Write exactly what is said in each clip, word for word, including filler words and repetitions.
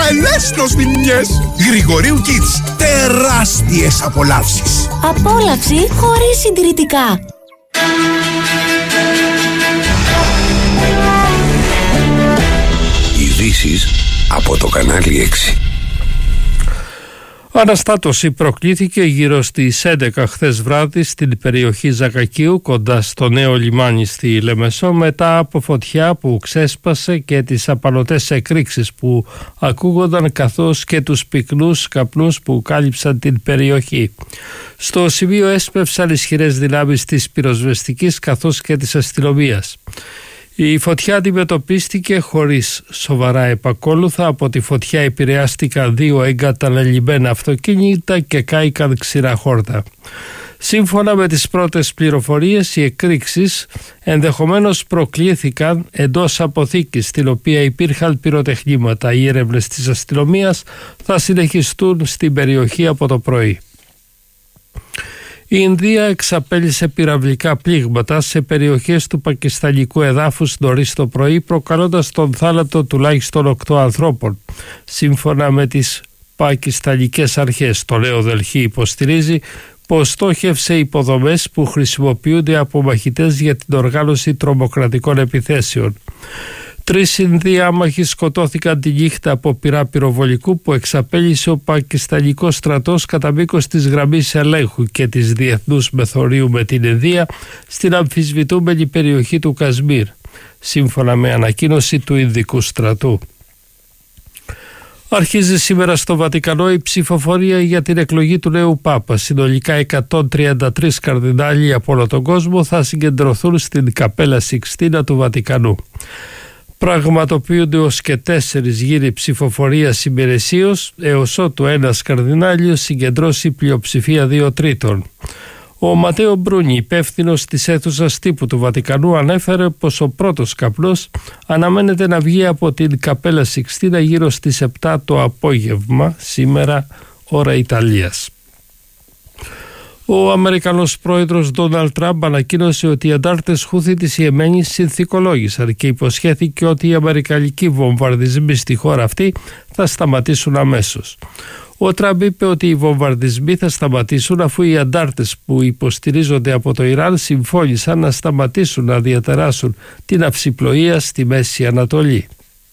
Ανέσνος μηνιές. Γρηγορίου Kids. Τεράστιες απολαύσεις. Απόλαυση χωρίς συντηρητικά. Ειδήσεις από το κανάλι έξι. Αναστάτωση προκλήθηκε γύρω στις έντεκα χθες βράδυ στην περιοχή Ζακακίου, κοντά στο νέο λιμάνι στη Λεμεσό, μετά από φωτιά που ξέσπασε και τις απαλωτές εκρήξεις που ακούγονταν, καθώς και τους πυκνούς καπνούς που κάλυψαν την περιοχή. Στο σημείο έσπευσαν ισχυρές δυνάμεις της πυροσβεστικής καθώς και της αστυνομίας. Η φωτιά αντιμετωπίστηκε χωρίς σοβαρά επακόλουθα. Από τη φωτιά επηρεάστηκαν δύο εγκαταλελειμμένα αυτοκίνητα και κάηκαν ξηρά χόρτα. Σύμφωνα με τις πρώτες πληροφορίες, οι εκρήξεις ενδεχομένως προκλήθηκαν εντός αποθήκης στην οποία υπήρχαν πυροτεχνήματα. Οι έρευνες της αστυνομίας θα συνεχιστούν στην περιοχή από το πρωί. Η Ινδία εξαπέλυσε πυραυλικά πλήγματα σε περιοχές του πακιστανικού εδάφους νωρίς το πρωί, προκαλώντας τον θάνατο τουλάχιστον οκτώ ανθρώπων. Σύμφωνα με τις πακιστανικές αρχές, το Νέο Δελχή υποστηρίζει πως στόχευσε υποδομές που χρησιμοποιούνται από μαχητές για την οργάνωση τρομοκρατικών επιθέσεων. Τρεις Ινδοί άμαχοι σκοτώθηκαν τη νύχτα από πυρά πυροβολικού που εξαπέλυσε ο πακιστανικός στρατός κατά μήκος της γραμμής ελέγχου και της διεθνούς μεθορίου με την Ινδία στην αμφισβητούμενη περιοχή του Κασμίρ, σύμφωνα με ανακοίνωση του Ινδικού στρατού. Αρχίζει σήμερα στο Βατικανό η ψηφοφορία για την εκλογή του νέου Πάπα. Συνολικά εκατόν τριάντα τρεις καρδινάλοι από όλο τον κόσμο θα συγκεντρωθούν στην Καπέλα Σικστίνα του Βατικανού. Πραγματοποιούνται ως και τέσσερις γύροι ψηφοφορίας ημερησίως, έως ότου ένας καρδινάλιος συγκεντρώσει πλειοψηφία δύο τρίτων. Ο Ματέο Μπρούνι, υπεύθυνος της αίθουσας τύπου του Βατικανού, ανέφερε πως ο πρώτος καπνός αναμένεται να βγει από την Καπέλα Σικστίνα γύρω στις επτά το απόγευμα, σήμερα ώρα Ιταλίας. Ο Αμερικανός πρόεδρος Ντόναλντ Τραμπ ανακοίνωσε ότι οι αντάρτες Χούθι της Ιεμένης συνθηκολόγησαν και υποσχέθηκε ότι οι αμερικανικοί βομβαρδισμοί στη χώρα αυτή θα σταματήσουν αμέσως. Ο Τραμπ είπε ότι οι βομβαρδισμοί θα σταματήσουν αφού οι αντάρτες που υποστηρίζονται από το Ιράν συμφώνησαν να σταματήσουν να διατεράσουν την αυσιπλοεία στη Μέση Ανατολή.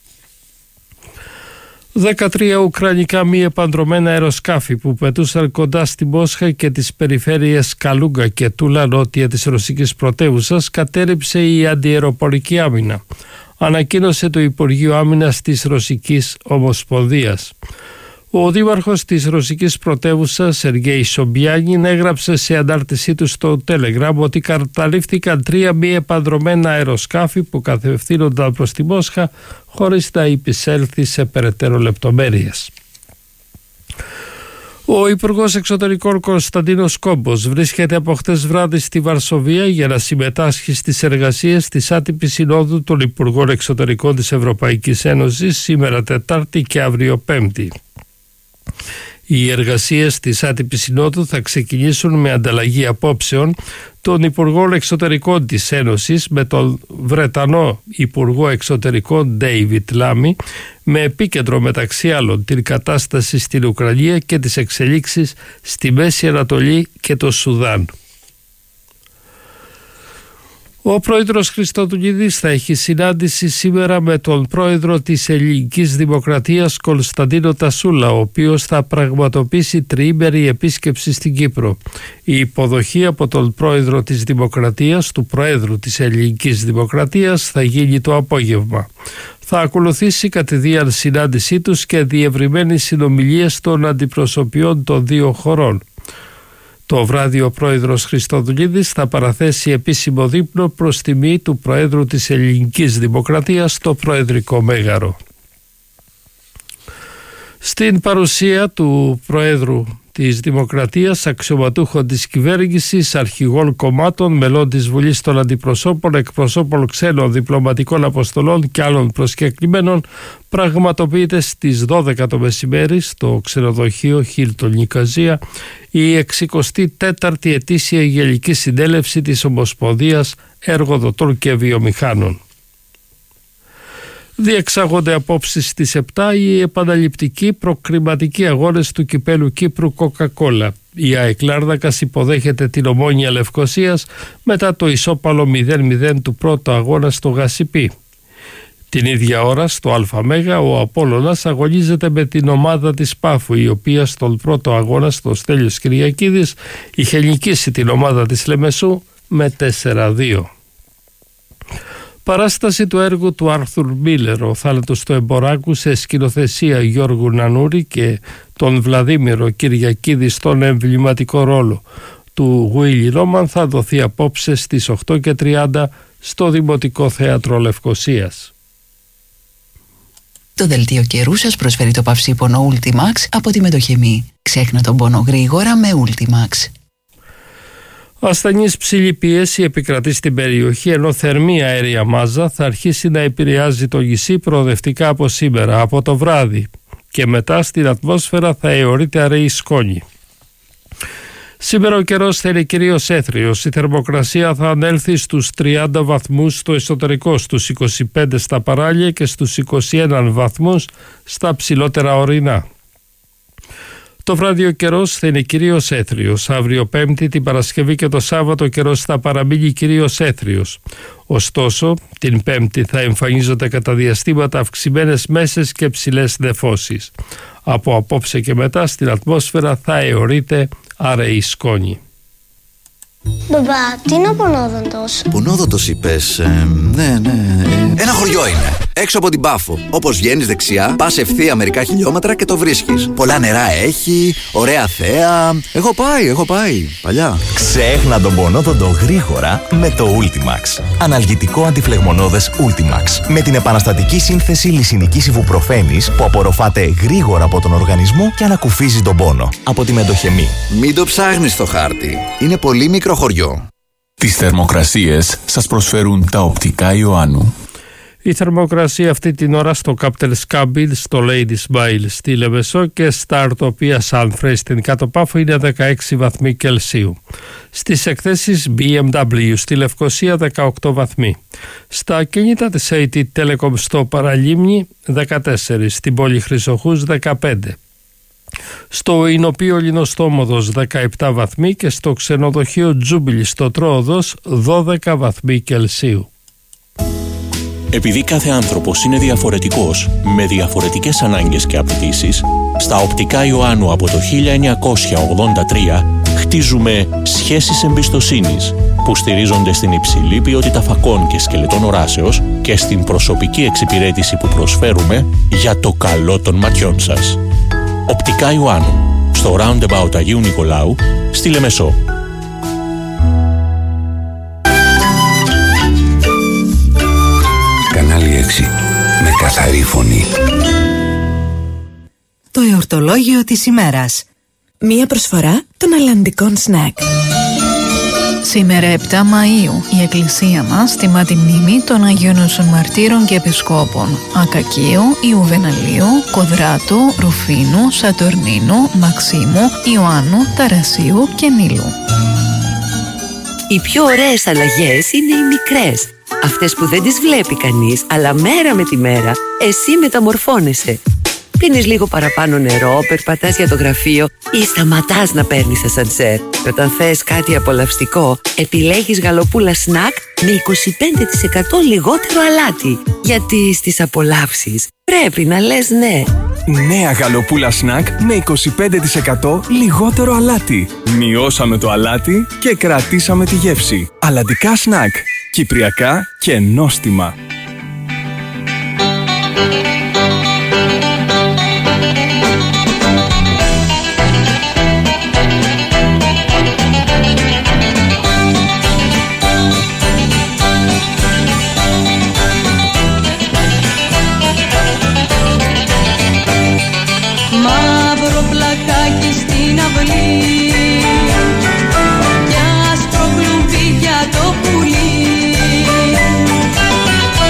δεκατρία ουκρανικά μη επανδρωμένα αεροσκάφη που πετούσαν κοντά στη Μόσχα και τις περιφέρειες Καλούγκα και Τούλα νότια της ρωσικής πρωτεύουσας κατέρριψε η αντιαεροπορική άμυνα, ανακοίνωσε το Υπουργείο Άμυνας της Ρωσικής Ομοσπονδίας. Ο δήμαρχος της ρωσικής πρωτεύουσας, Σεργέη Σομπιάνιν, έγραψε σε αντάρτησή του στο Telegram ότι καταλήφθηκαν τρία μη επανδρωμένα αεροσκάφη που κατευθύνονταν προς τη Μόσχα, χωρίς να υπησέλθει σε περαιτέρω λεπτομέρειες. Ο Υπουργός Εξωτερικών Κωνσταντίνος Κόμπος βρίσκεται από χτες βράδυ στη Βαρσοβία για να συμμετάσχει στις εργασίες της άτυπης συνόδου των Υπουργών Εξωτερικών της Ευρωπαϊκής Ένωσης σήμερα Τετάρτη και αύριο Πέμπτη. Οι εργασίες της άτυπης συνόδου θα ξεκινήσουν με ανταλλαγή απόψεων των Υπουργών Εξωτερικών της Ένωσης με τον Βρετανό Υπουργό Εξωτερικών Ντέιβιτ Λάμι, με επίκεντρο μεταξύ άλλων την κατάσταση στην Ουκρανία και τις εξελίξεις στη Μέση Ανατολή και το Σουδάν. Ο πρόεδρος Χριστοδουλίδης θα έχει συνάντηση σήμερα με τον πρόεδρο της Ελληνικής Δημοκρατίας Κωνσταντίνο Τασούλα, ο οποίος θα πραγματοποιήσει τριήμερη επίσκεψη στην Κύπρο. Η υποδοχή από τον πρόεδρο της Δημοκρατίας, του πρόεδρου της Ελληνικής Δημοκρατίας, θα γίνει το απόγευμα. Θα ακολουθήσει κατηδίαν συνάντησή τους και διευρυμένες συνομιλίες των αντιπροσωπιών των δύο χωρών. Το βράδυ ο πρόεδρος Χριστοδουλίδης θα παραθέσει επίσημο δείπνο προς τιμή του Προέδρου της Ελληνικής Δημοκρατίας στο Προεδρικό Μέγαρο. Στην παρουσία του Προέδρου της Δημοκρατίας, αξιωματούχων της κυβέρνησης, αρχηγών κομμάτων, μελών της Βουλής των Αντιπροσώπων, εκπροσώπων ξένων διπλωματικών αποστολών και άλλων προσκεκλημένων, πραγματοποιείται στις δώδεκα το μεσημέρι στο ξενοδοχείο Χίλτον Νικαζία η εξηκοστή τέταρτη ετήσια Γενική Συνέλευση της Ομοσπονδίας Εργοδοτών και Βιομηχάνων. Διεξάγονται απόψε στις επτά οι επαναληπτικοί προκριματικοί αγώνες του κυπέλου Κύπρου Coca-Cola. Η ΑΕΚ Λάρνακας υποδέχεται την Ομόνοια Λευκωσίας μετά το ισόπαλο μηδέν μηδέν του πρώτου αγώνα στο Γασιπί. Την ίδια ώρα στο ΑΜΕΓΑ ο Απόλλωνας αγωνίζεται με την ομάδα της Πάφου, η οποία στον πρώτο αγώνα στο Στέλιος Κυριακίδης είχε νικήσει την ομάδα της Λεμεσού με τέσσερα δύο. Παράσταση του έργου του Άρθουρ Μίλερ, ο θάνατος του Εμποράκου, σε σκηνοθεσία Γιώργου Νανούρη και τον Βλαδίμηρο Κυριακίδη στον εμβληματικό ρόλο του Γουίλι Ρόμαν, θα δοθεί απόψε στις οκτώ και τριάντα στο Δημοτικό Θέατρο Λευκωσίας. Το δελτίο καιρού σας προσφέρει το παυσίπονο Ultimax από τη Μετοχεμή. Ξέχνα τον πόνο γρήγορα με Ultimax. Ασθενής ψηλή πίεση επικρατεί στην περιοχή, ενώ θερμή αέρια μάζα θα αρχίσει να επηρεάζει το νησί προοδευτικά από σήμερα, από το βράδυ, και μετά στην ατμόσφαιρα θα αιωρείται αραιή σκόνη. Σήμερα ο καιρός θα είναι κυρίως έθριος. Η θερμοκρασία θα ανέλθει στους τριάντα βαθμούς στο εσωτερικό, στους είκοσι πέντε στα παράλια και στους είκοσι ένα βαθμούς στα ψηλότερα ορεινά. Το βράδυ ο καιρός θα είναι κυρίως έθριος. Αύριο Πέμπτη, την Παρασκευή και το Σάββατο ο καιρός θα παραμείνει κυρίως έθριος. Ωστόσο, την Πέμπτη θα εμφανίζονται κατά διαστήματα αυξημένες μέσες και ψηλές νεφώσεις. Από απόψε και μετά στην ατμόσφαιρα θα αιωρείται αραιή σκόνη. Μπαμπά, τι είναι ο Πονόδοντος? Πονόδοντος είπες, ε, ναι, ναι. Ε. Ένα χωριό είναι, έξω από την Πάφο. Όπως βγαίνεις δεξιά, πας ευθεία μερικά χιλιόμετρα και το βρίσκεις. Πολλά νερά έχει, ωραία θέα. Έχω πάει, έχω πάει, παλιά. Ξέχνα τον Πονόδοντο γρήγορα με το Ultimax. Αναλγητικό αντιφλεγμονώδες Ultimax. Με την επαναστατική σύνθεση λυσινικής ιβουπροφένης που απορροφάται γρήγορα από τον οργανισμό και ανακουφίζει τον πόνο. Από τη Μετοχεμή. Μην το ψάχνεις στο χάρτη. Είναι πολύ μικρό χωριό. Τις θερμοκρασίες σας προσφέρουν τα οπτικά Ιωάννου. Η θερμοκρασία αυτή την ώρα στο Capital Scabil, στο Lady Smile στη Λεμεσό και στα Αρτοπία Sunfresh στην Κάτω Πάφο είναι δεκαέξι βαθμοί Κελσίου. Στις εκθέσεις μπι εμ ντάμπλιου στη Λευκωσία δεκαοκτώ βαθμοί. Στα ακίνητα της έι τι Telecom στο Παραλίμνη δεκατέσσερα, στην πόλη Χρυσοχούς δεκαπέντε. Στο Ινοπείο Λινοστόμοδος δεκαεπτά βαθμοί και στο ξενοδοχείο Τζούμπιλι στο Τρόοδος δώδεκα βαθμοί Κελσίου. Επειδή κάθε άνθρωπος είναι διαφορετικός, με διαφορετικές ανάγκες και απαιτήσεις, στα οπτικά Ιωάννου από το χίλια εννιακόσια ογδόντα τρία χτίζουμε σχέσεις εμπιστοσύνης που στηρίζονται στην υψηλή ποιότητα φακών και σκελετών οράσεως και στην προσωπική εξυπηρέτηση που προσφέρουμε για το καλό των ματιών σας. Οπτικά Ιωάννου, στο Roundabout Αγίου Νικολάου, στη Λεμεσό. Κανάλι έξι, με καθαρή φωνή. Το εορτολόγιο της ημέρας. Μία προσφορά των αλλαντικών σνακ. Σήμερα επτά Μαΐου η Εκκλησία μας τιμά τη μνήμη των Αγίων Όσων Μαρτύρων και Επισκόπων Ακακίου, Ιουβεναλίου, Κοδράτου, Ρουφίνου, Σατορνίνου, Μαξίμου, Ιωάννου, Ταρασίου και Νίλου. Οι πιο ωραίες αλλαγές είναι οι μικρές. Αυτές που δεν τις βλέπει κανείς, αλλά μέρα με τη μέρα εσύ μεταμορφώνεσαι. Πίνεις λίγο παραπάνω νερό, περπατάς για το γραφείο ή σταματάς να παίρνεις ασανσέρ. Και όταν θες κάτι απολαυστικό, επιλέγεις γαλοπούλα σνακ με είκοσι πέντε τοις εκατό λιγότερο αλάτι. Γιατί στις απολαύσεις πρέπει να λες ναι. Νέα γαλοπούλα σνακ με είκοσι πέντε τοις εκατό λιγότερο αλάτι. Μειώσαμε το αλάτι και κρατήσαμε τη γεύση. Αλλαντικά σνακ. Κυπριακά και νόστιμα. Μαύρο πλακάκι στην αυλή κι άσπρο κλουβί για το πουλί.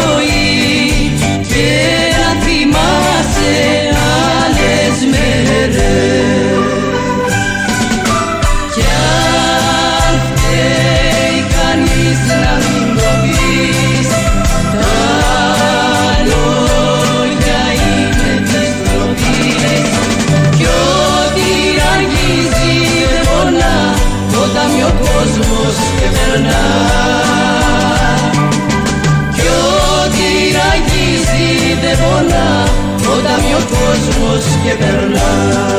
ζωή και να θυμάσαι άλλες μέρες. Κι αν φταίει κανείς να μην το πεις, τα λόγια είναι της τροπής. Κι ό,τι ραγίζει δεν πονά όταν ο κόσμος και περνά. Κι ό,τι ραγίζει δεν πονά όταν ο κόσμος και περνά.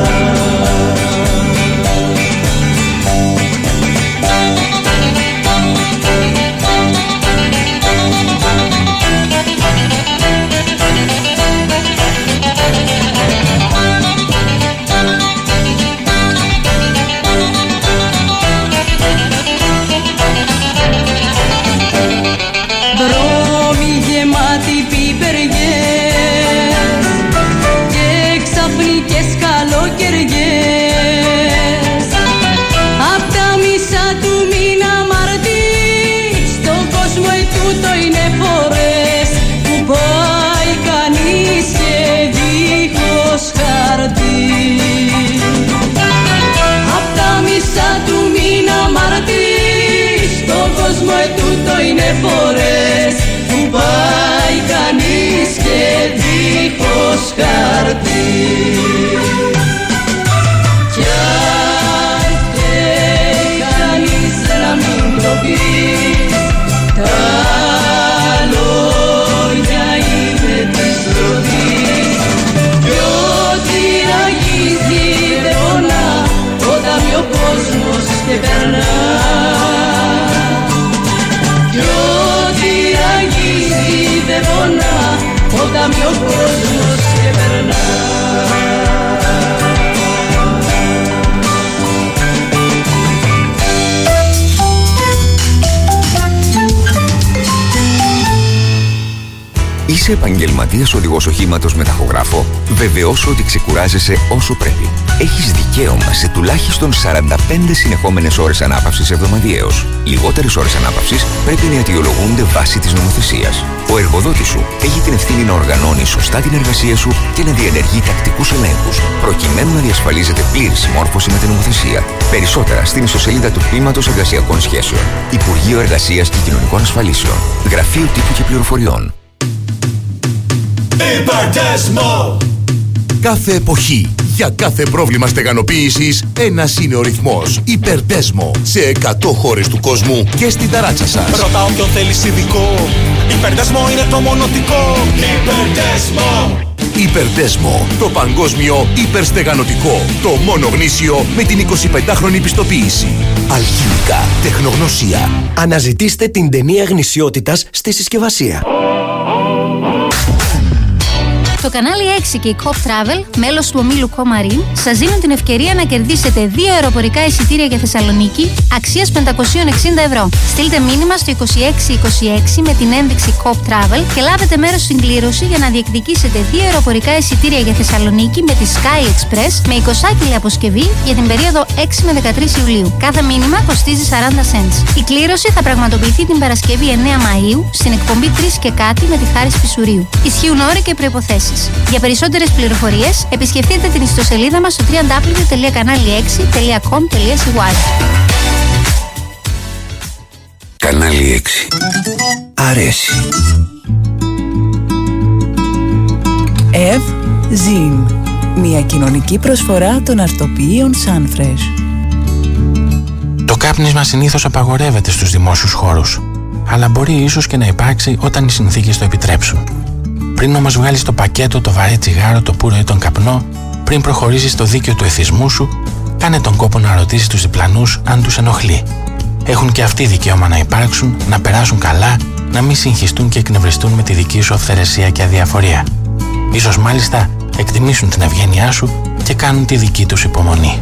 Δρόμοι γεμάτοι πιπεριές και ξαφνικές καλοκαιριές. Απ' τα μισά του μήνα Μαρτί στον κόσμο ετούτο είναι φορές που πάει κανείς και δίχως χαρτί. Απ' τα μισά του μήνα Μαρτί στον κόσμο ετούτο είναι φορές που πάει κανείς και δίχως χαρτί. Κι αν φταίει κανείς να μην το πεις, τα λόγια είναι της τροφής. Κι ό,τι αγγίζει δεν πονά όταν ο κόσμος και περνά. Κι ό,τι αγγίζει δεν πονά όταν ο κόσμος και περνά. Είσαι επαγγελματίας οδηγός οχήματος με ταχογράφο? Βεβαιώσου ότι ξεκουράζεσαι όσο πρέπει. Έχεις δικαίωμα σε τουλάχιστον σαράντα πέντε συνεχόμενες ώρες ανάπαυσης εβδομαδιαίως. Λιγότερες ώρες ανάπαυσης πρέπει να αιτιολογούνται βάσει της νομοθεσίας. Ο εργοδότης σου έχει την ευθύνη να οργανώνει σωστά την εργασία σου και να διενεργεί τακτικούς ελέγχους, προκειμένου να διασφαλίζεται πλήρη συμμόρφωση με την νομοθεσία. Περισσότερα στην ιστοσελίδα του Τμήματος Εργασιακών Σχέσεων. Υπουργείο Εργασίας και Κοινωνικών Ασφαλίσεων. Γραφείο Τύπου και Πληροφοριών. Υπερτέσμο! Κάθε εποχή, για κάθε πρόβλημα στεγανοποίησης, ένας είναι ο ρυθμός. Υπερτέσμο. Σε εκατό χώρες του κόσμου και στην ταράτσα σας. Ρώτα όποιον θέλεις ειδικό. Υπερτέσμο είναι το μονοτικό. Υπερτέσμο! Υπερτέσμο. Το παγκόσμιο υπερστεγανωτικό. Το μόνο γνήσιο με την εικοσιπεντάχρονη πιστοποίηση. Αλχημικά. Τεχνογνωσία. Αναζητήστε την ταινία γνησιότητας στη συσκευασία. Το κανάλι έξι και η Coop Travel, μέλος του ομίλου Comarin, σας δίνουν την ευκαιρία να κερδίσετε δύο αεροπορικά εισιτήρια για Θεσσαλονίκη αξίας πεντακόσια εξήντα ευρώ. Στείλτε μήνυμα στο είκοσι έξι είκοσι έξι με την ένδειξη Coop Travel και λάβετε μέρος στην κλήρωση για να διεκδικήσετε δύο αεροπορικά εισιτήρια για Θεσσαλονίκη με τη Sky Express με εικοσάκιλη αποσκευή για την περίοδο έξι με δεκατρείς Ιουλίου. Κάθε μήνυμα κοστίζει σαράντα cents. Η κλήρωση θα πραγματοποιηθεί την Παρασκευή εννέα Μαΐου στην εκπομπή τρεις και κάτι με τη Χάρη Σπισουρίου. Ισχύουν όροι και προϋποθέσεις. Για περισσότερες πληροφορίες επισκεφτείτε την ιστοσελίδα μας στο double-u double-u double-u τελεία κανάλι έξι τελεία com τελεία c y. Κανάλι έξι. Αρέσει. Ευ Ζιν. Μια κοινωνική προσφορά των αρτοποιείων Sunfresh. Το κάπνισμα συνήθως απαγορεύεται στους δημόσιους χώρους, αλλά μπορεί ίσως και να υπάρξει όταν οι συνθήκες το επιτρέψουν. Πριν όμως βγάλεις το πακέτο, το βαρύ τσιγάρο, το πουρο ή τον καπνό, πριν προχωρήσεις στο δίκαιο του εθισμού σου, κάνε τον κόπο να ρωτήσεις τους διπλανούς αν τους ενοχλεί. Έχουν και αυτοί δικαίωμα να υπάρξουν, να περάσουν καλά, να μην συγχυστούν και εκνευριστούν με τη δική σου αυθαιρεσία και αδιαφορία. Ίσως μάλιστα εκτιμήσουν την ευγένειά σου και κάνουν τη δική τους υπομονή.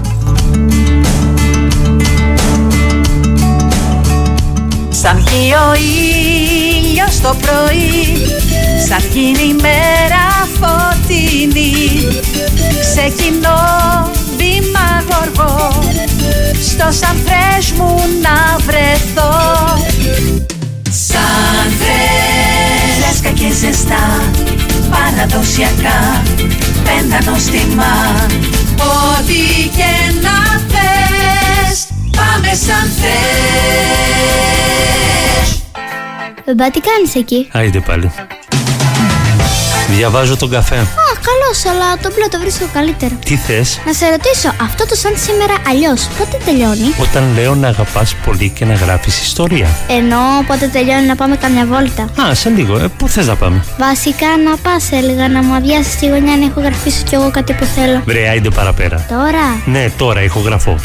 Σαν βγει ο ήλιος το πρωί, σαν γίνει η μέρα φωτεινή, ξεκινώ βήμα γοργό, στο Sunfresh μου να βρεθώ. Sunfresh, λέσκα και ζεστά, παραδοσιακά, πέντα νόστιμα. Ό,τι και να θες, πάμε σαν θες. Μπαμπά, τι κάνεις εκεί? Άιντε πάλι. Διαβάζω τον καφέ. Α, καλώς, αλλά το μπλε το βρίσκω καλύτερο. Τι θες? Να σε ρωτήσω, αυτό το σαν σήμερα αλλιώς, πότε τελειώνει? Όταν λέω να αγαπάς πολύ και να γράφεις ιστορία. Ενώ πότε τελειώνει να πάμε καμιά βόλτα? Α, σε λίγο, ε, πού θες να πάμε? Βασικά να πας, έλεγα, να μου αδειάσεις τη γωνιά να ηχογραφήσω κι εγώ κάτι που θέλω. Βρε, άιντε παραπέρα. Τώρα? Ναι, τώρα ηχογραφώ.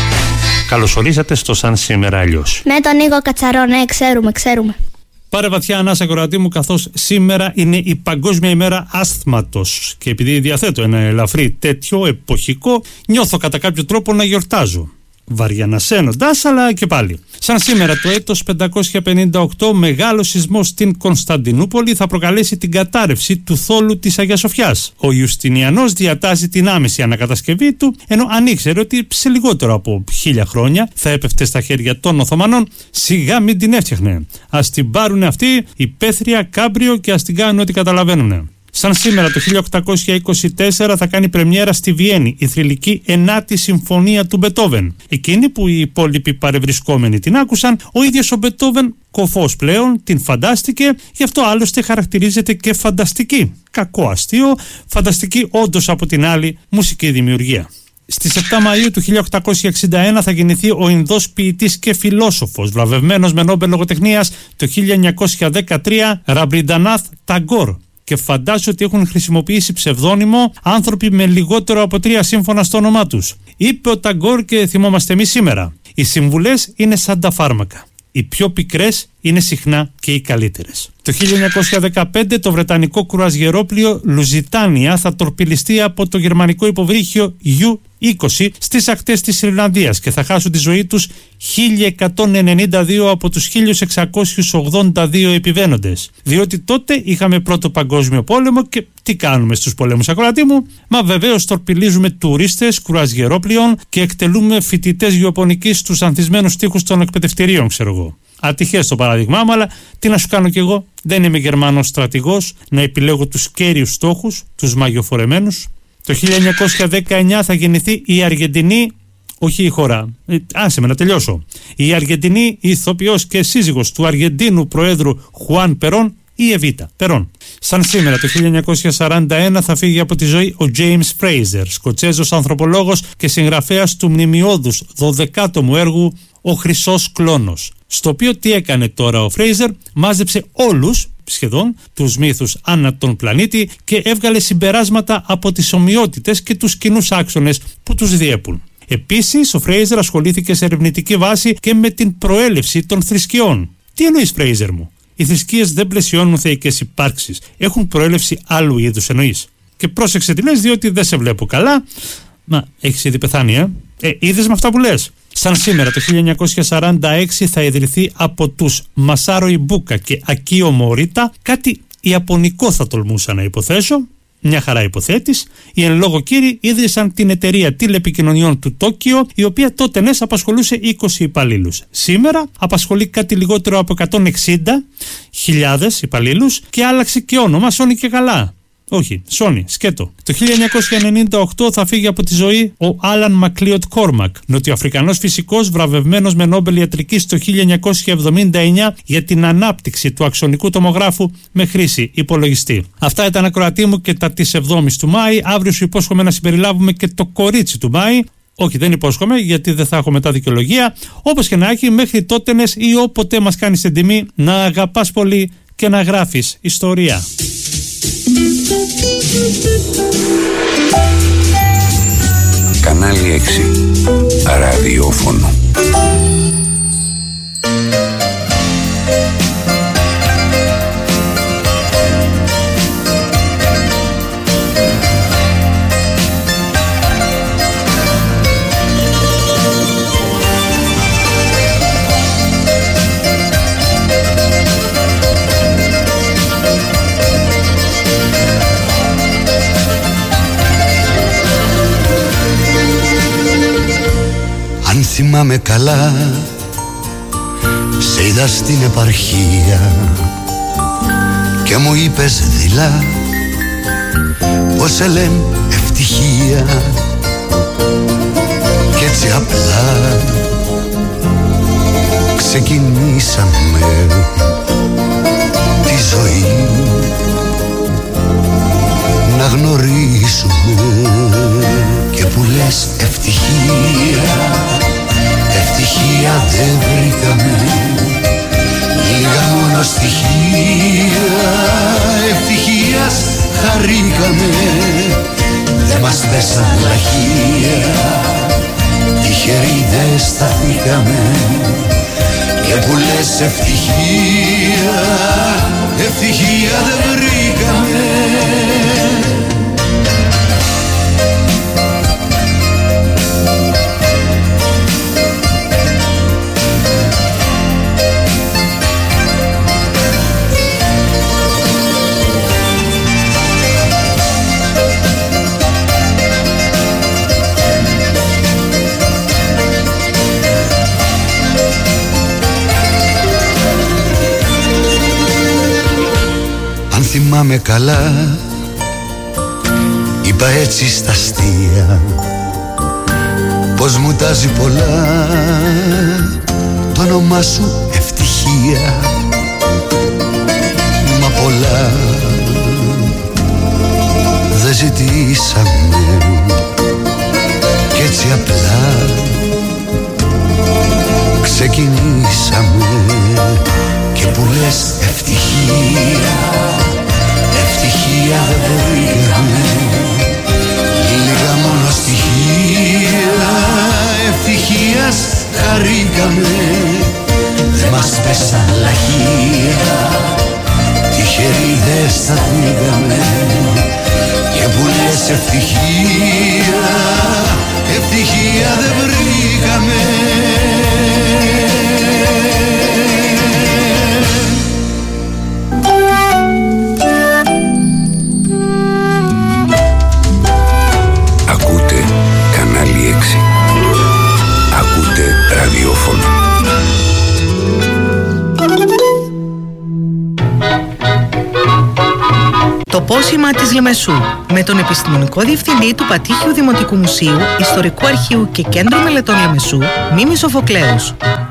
Καλωσορίσατε στο Σαν Σήμερα Αλλιώς. Με τον Νίκο Κατσαρό, ναι, ξέρουμε, ξέρουμε. Πάρε βαθιά ανάσα, κορατή μου, καθώς σήμερα είναι η Παγκόσμια ημέρα Ασθματος. Και επειδή διαθέτω ένα ελαφρύ τέτοιο εποχικό, νιώθω κατά κάποιο τρόπο να γιορτάζω. Βαριανασένοντας, αλλά και πάλι. Σαν σήμερα το έτος πεντακόσια πενήντα οκτώ, μεγάλο σεισμός στην Κωνσταντινούπολη θα προκαλέσει την κατάρρευση του θόλου της Αγίας Σοφιάς. Ο Ιουστινιανός διατάζει την άμεση ανακατασκευή του, ενώ αν ήξερε ότι σε λιγότερο από χίλια χρόνια θα έπεφτε στα χέρια των Οθωμανών, σιγά μην την έφτιαχνε. Ας την πάρουνε αυτοί, υπαίθρια, κάμπριο, και ας την κάνουν ό,τι καταλαβαίνουνε. Σαν σήμερα το χίλια οκτακόσια είκοσι τέσσερα θα κάνει πρεμιέρα στη Βιέννη η θρυλική ενάτη συμφωνία του Μπετόβεν. Εκείνη που οι υπόλοιποι παρευρισκόμενοι την άκουσαν, ο ίδιος ο Μπετόβεν, κωφός πλέον, την φαντάστηκε, γι' αυτό άλλωστε χαρακτηρίζεται και φανταστική. Κακό αστείο, φανταστική όντως από την άλλη μουσική δημιουργία. Στις επτά Μαΐου του χίλια οκτακόσια εξήντα ένα θα γεννηθεί ο Ινδός ποιητής και φιλόσοφος, βραβευμένος με Νόμπελ λογοτεχνίας το χίλια εννιακόσια δεκατρία, Ραμπριντανάθ Ταγκόρ. Και φαντάσου ότι έχουν χρησιμοποιήσει ψευδόνυμο άνθρωποι με λιγότερο από τρία σύμφωνα στο όνομά τους. Είπε ο Ταγκόρ, και θυμόμαστε εμείς σήμερα: οι συμβουλές είναι σαν τα φάρμακα. Οι πιο πικρές είναι συχνά και οι καλύτερες. Το χίλια εννιακόσια δεκαπέντε το βρετανικό κρουαζιερόπλοιο Λουζιτάνια θα τορπιλιστεί από το γερμανικό υποβρύχιο Γιου είκοσι στις ακτές της Ιρλανδίας και θα χάσουν τη ζωή τους χίλια εκατόν ενενήντα δύο από τους χίλια εξακόσιους ογδόντα δύο επιβαίνοντες. Διότι τότε είχαμε πρώτο παγκόσμιο πόλεμο και τι κάνουμε στους πολέμους, ακροατή μου? Μα βεβαίως τορπιλίζουμε τουρίστες κρουαζιερόπλοιων και εκτελούμε φοιτητές γεωπονικής στους ανθισμένους τοίχους των εκπαιδευτηρίων, ξέρω εγώ. Ατυχές το παράδειγμά μου, αλλά τι να σου κάνω κι εγώ? Δεν είμαι Γερμανός στρατηγός να επιλέγω τους κέριους στόχους, τους μαγιοφορεμένους. Το χίλια εννιακόσια δεκαεννιά θα γεννηθεί η Αργεντινή, όχι η χώρα, ε, άσε με να τελειώσω. Η Αργεντινή, ηθοποιός και σύζυγος του Αργεντίνου Προέδρου Χουάν Περόν, η Εβίτα Περόν. Σαν σήμερα το χίλια εννιακόσια σαράντα ένα θα φύγει από τη ζωή ο James Fraser, Σκοτσέζος ανθρωπολόγος και συγγραφέας του μνημειώδους δωδεκάτομου έργου «Ο Χρυσός Κλόνος», στο οποίο τι έκανε τώρα ο Φρέιζερ? Μάζεψε όλους σχεδόν τους μύθους ανά τον πλανήτη και έβγαλε συμπεράσματα από τις ομοιότητες και τους κοινούς άξονες που τους διέπουν. Επίσης, ο Φρέιζερ ασχολήθηκε σε ερευνητική βάση και με την προέλευση των θρησκειών. Τι εννοείς, Φρέιζερ μου? Οι θρησκείες δεν πλαισιώνουν θεϊκές υπάρξεις. Έχουν προέλευση άλλου είδους, εννοείς? Και πρόσεξε τι λες, διότι δεν σε βλέπω καλά. Μα έχεις ήδη πεθάνει, ε? Ε, είδες με αυτά που λες? Σαν σήμερα το χίλια εννιακόσια σαράντα έξι θα ιδρυθεί από τους Μασάρο Ιμπούκα και Ακίο Μωρίτα κάτι ιαπωνικό, θα τολμούσα να υποθέσω. Μια χαρά υποθέτης. Οι εν λόγω κύριοι ίδρυσαν την εταιρεία τηλεπικοινωνιών του Τόκιο, η οποία τότε νες απασχολούσε είκοσι υπαλλήλους. Σήμερα απασχολεί κάτι λιγότερο από εκατόν εξήντα χιλιάδες υπαλλήλους και άλλαξε και όνομα, Sony και καλά. Όχι, Sony, σκέτο. Το χίλια εννιακόσια ενενήντα οκτώ θα φύγει από τη ζωή ο Άλαν Μακλίοτ Κόρμακ, νοτιοαφρικανός φυσικός βραβευμένος με Νόμπελ ιατρικής το χίλια εννιακόσια εβδομήντα εννιά για την ανάπτυξη του αξονικού τομογράφου με χρήση υπολογιστή. Αυτά ήταν, ακροατή μου, και τα της εβδόμης του Μάη. Αύριο σου υπόσχομαι να συμπεριλάβουμε και το κορίτσι του Μάη. Όχι, δεν υπόσχομαι, γιατί δεν θα έχω μετά δικαιολογία. Όπως και να έχει, μέχρι τότενες ή όποτε μας κάνεις την τιμή, να αγαπάς πολύ και να γράφεις ιστορία. Κανάλι έξι ραδιόφωνο. Αν θυμάμαι καλά, σε είδα στην επαρχία και μου είπες δειλά πως σε λένε ευτυχία κι έτσι απλά ξεκινήσαμε τη ζωή να γνωρίσουμε και που λες ευτυχία, ευτυχία δεν βρήκαμε, λίγα μόνο στοιχεία ευτυχίας χαρήκαμε. Δεν μας πέσαν λαχεία, τυχεροί δεν σταθήκαμε και που λες ευτυχία, ευτυχία δεν βρήκαμε. Θυμάμαι καλά, είπα έτσι στα αστεία πως μου τάζει πολλά το όνομά σου ευτυχία. Μα πολλά δεν ζητήσαμε κι έτσι απλά ξεκινήσαμε και που λες ευτυχία, ευτυχία δεν βρήκαμε, λίγα μόνο στοιχεία ευτυχίας χαρήκαμε. Δεν μας πέσαν λαχεία, τυχεροί δεν σταθήκαμε και που λες ευτυχία, ευτυχία δεν βρήκαμε. Ακούτε ραδιόφωνο. Το πόσημα της Λεμεσού με τον επιστημονικό διευθυντή του Πατήχιου Δημοτικού Μουσείου, Ιστορικού Αρχείου και Κέντρο Μελετών Λεμεσού, Μίμη Σοφοκλέους.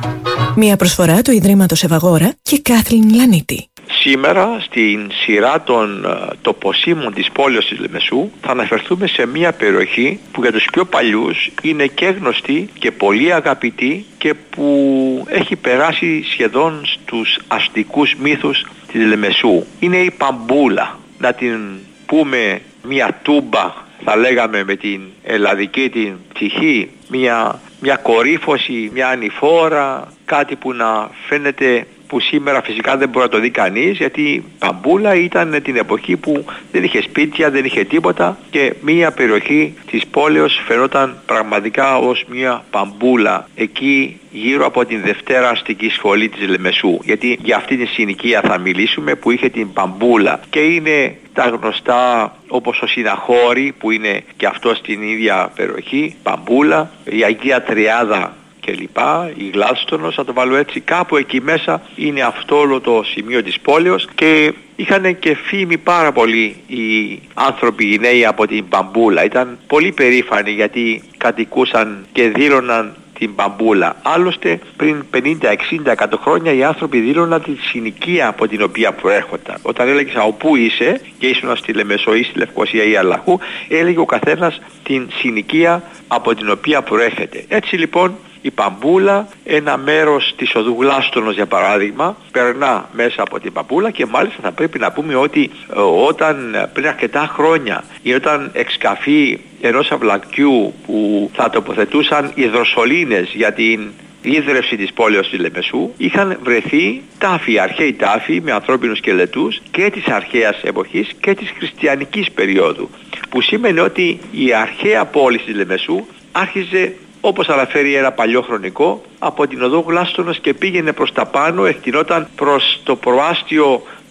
Μια προσφορά του Ιδρύματος Ευαγόρα και Κάθλιν Λανίτη. Σήμερα στην σειρά των τοποσίμων της πόλεως της Λεμεσού θα αναφερθούμε σε μια περιοχή που για τους πιο παλιούς είναι και γνωστή και πολύ αγαπητή και που έχει περάσει σχεδόν στους αστικούς μύθους της Λεμεσού. Είναι η Παμπούλα. Να την πούμε μια τούμπα, θα λέγαμε με την ελλαδική την ψυχή, μια, μια κορύφωση, μια ανηφόρα, κάτι που να φαίνεται, που σήμερα φυσικά δεν μπορεί να το δει κανείς, γιατί η Παμπούλα ήταν την εποχή που δεν είχε σπίτια, δεν είχε τίποτα και μια περιοχή της πόλεως φαινόταν πραγματικά ως μια Παμπούλα εκεί γύρω από την Δευτέρα Αστική Σχολή της Λεμεσού, γιατί για αυτή τη συνοικία θα μιλήσουμε που είχε την Παμπούλα και είναι τα γνωστά όπως ο Συναχώρη που είναι και αυτό στην ίδια περιοχή, Παμπούλα, η Αγία Τριάδα και λοιπά, η Γλάστονος, θα το βάλω έτσι, κάπου εκεί μέσα είναι αυτό όλο το σημείο της πόλεως και είχαν και φήμη πάρα πολύ οι άνθρωποι, οι νέοι από την Παμπούλα. Ήταν πολύ περήφανοι γιατί κατοικούσαν και δήλωναν την Παμπούλα. Άλλωστε πριν πενήντα, εξήντα, εκατό χρόνια οι άνθρωποι δήλωναν τη συνοικία από την οποία προέρχονταν. Όταν έλεγες από πού είσαι και ήσουν στη Λεμεσό ή στη Λευκοσία ή Αλλαχού, έλεγε ο καθένας την συνοικία από την οποία προέρχεται. Έτσι λοιπόν η Παμπούλα, ένα μέρος της οδού Γλάστονος για παράδειγμα, περνά μέσα από την Παμπούλα και μάλιστα θα πρέπει να πούμε ότι ε, όταν πριν αρκετά χρόνια ή όταν εξκαφεί ενός αυλακιού που θα τοποθετούσαν υδροσωλήνες για την ίδρυυση της πόλεως της Λεμεσού, είχαν βρεθεί τάφοι, αρχαίοι τάφοι με ανθρώπινους σκελετούς και της αρχαίας εποχής και της χριστιανικής περίοδου, που σήμαινε ότι η αρχαία πόλη της Λεμεσού άρχιζε, όπως αναφέρει ένα παλιό χρονικό, από την οδό Γλάστονος και πήγαινε προς τα πάνω, εκτινόταν προς το προάστιο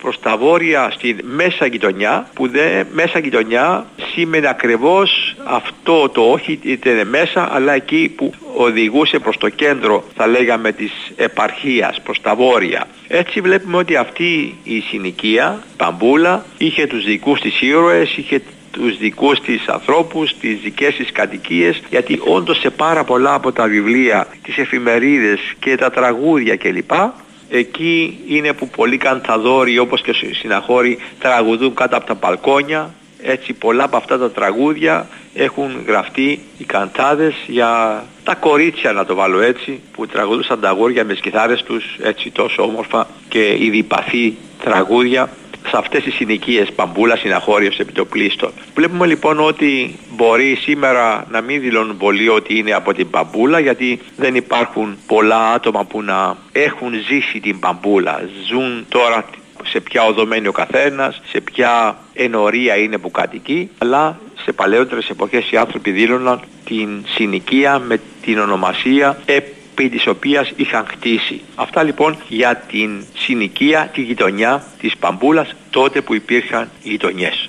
προς τα βόρεια στη μέσα γειτονιά, που δε, μέσα γειτονιά σήμαινε ακριβώς αυτό το όχι ήταν μέσα, αλλά εκεί που οδηγούσε προς το κέντρο, θα λέγαμε, της επαρχίας, προς τα βόρεια. Έτσι βλέπουμε ότι αυτή η συνοικία, Παμπούλα, είχε τους δικούς της ήρωες, είχε τους δικούς της ανθρώπους, τις δικές της κατοικίες, γιατί όντως σε πάρα πολλά από τα βιβλία, τις εφημερίδες και τα τραγούδια κλπ, εκεί είναι που πολλοί κανταδόροι όπως και συναχώροι τραγουδούν κάτω από τα μπαλκόνια. Έτσι πολλά από αυτά τα τραγούδια έχουν γραφτεί οι καντάδες για τα κορίτσια, να το βάλω έτσι, που τραγουδούσαν τα αγόρια με τις κιθάρες τους έτσι τόσο όμορφα και ιδιπαθή τραγούδια σε αυτές τις συνοικίες Παμπούλα, Συναχώριος, Επιτοπλίστων. Βλέπουμε λοιπόν ότι μπορεί σήμερα να μην δηλώνουν πολλοί ότι είναι από την Παμπούλα, γιατί δεν υπάρχουν πολλά άτομα που να έχουν ζήσει την Παμπούλα. Ζουν τώρα σε ποια οδό μένει ο καθένας, σε ποια ενορία είναι που κατοικεί, αλλά σε παλαιότερες εποχές οι άνθρωποι δήλωναν την συνοικία με την ονομασία επί της οποίας είχαν χτίσει. Αυτά λοιπόν για την συνοικία, τη γειτονιά της Παμπούλας, τότε που υπήρχαν γειτονιές.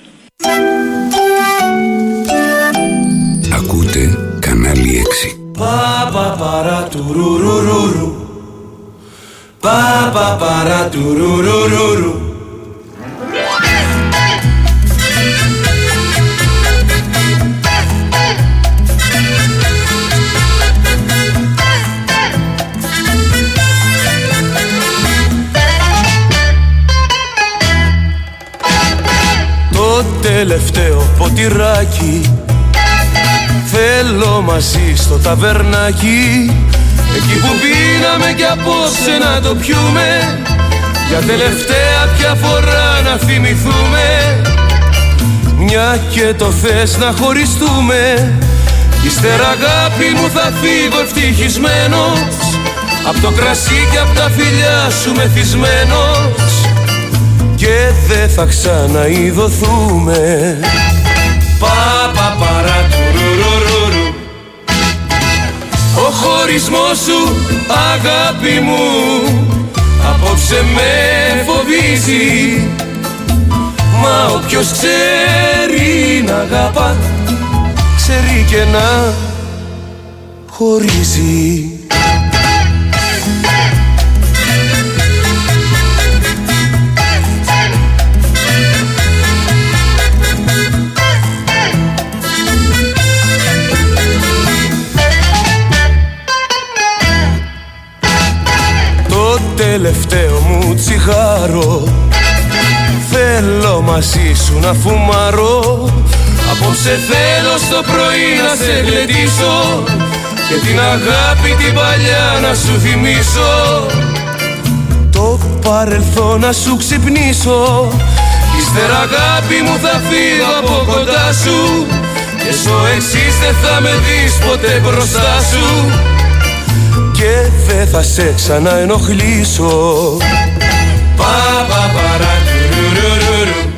Ακούτε κανάλι έξι. Παπα παρά του ρουρουρουρου. Παπα παρά του ρουρουρουρου. Το τελευταίο ποτηράκι θέλω μαζί στο ταβερνάκι, εκεί που πίναμε κι απόψε να το πιούμε, για τελευταία πια φορά να θυμηθούμε, μια και το θες να χωριστούμε. Ύστερα αγάπη μου θα φύγω ευτυχισμένος, απ' το κρασί και απ' τα φιλιά σου μεθυσμένος, και δεν θα ξαναειδωθούμε. Παπα παρά του ρουρουρουρου. Ο χωρισμός σου αγάπη μου απόψε με φοβίζει, μα όποιος ξέρει να αγαπά, ξέρει και να χωρίζει. Τελευταίο μου τσιγάρο θέλω μαζί σου να φουμαρώ, απόψε θέλω στο πρωί να σε γλεντήσω και την αγάπη την παλιά να σου θυμίσω, το παρελθόν να σου ξυπνήσω. Ύστερα αγάπη μου θα φύγω από κοντά σου και στο εξής δεν θα με δεις ποτέ μπροστά σου, και δεν θα σε ξαναενοχλήσω. Παπα παρά του ρουρουρουρου.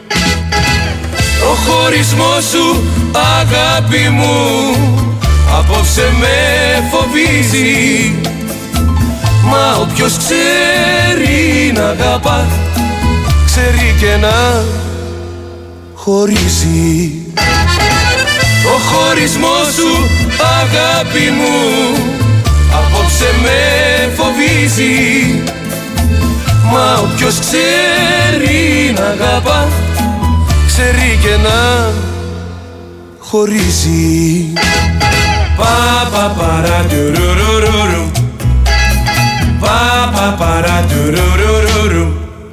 Ο χωρισμός σου αγάπη μου απόψε με φοβίζει, μα όποιος ξέρει να αγαπά, ξέρει και να χωρίζει. Ο χωρισμός σου αγάπη μου απόψε με φοβίζει, μα όποιος ξέρει να αγαπά, ξέρει και να χωρίζει. Παπα παρά του ρουρουρουρου. Παπα παρά του ρουρουρουρου.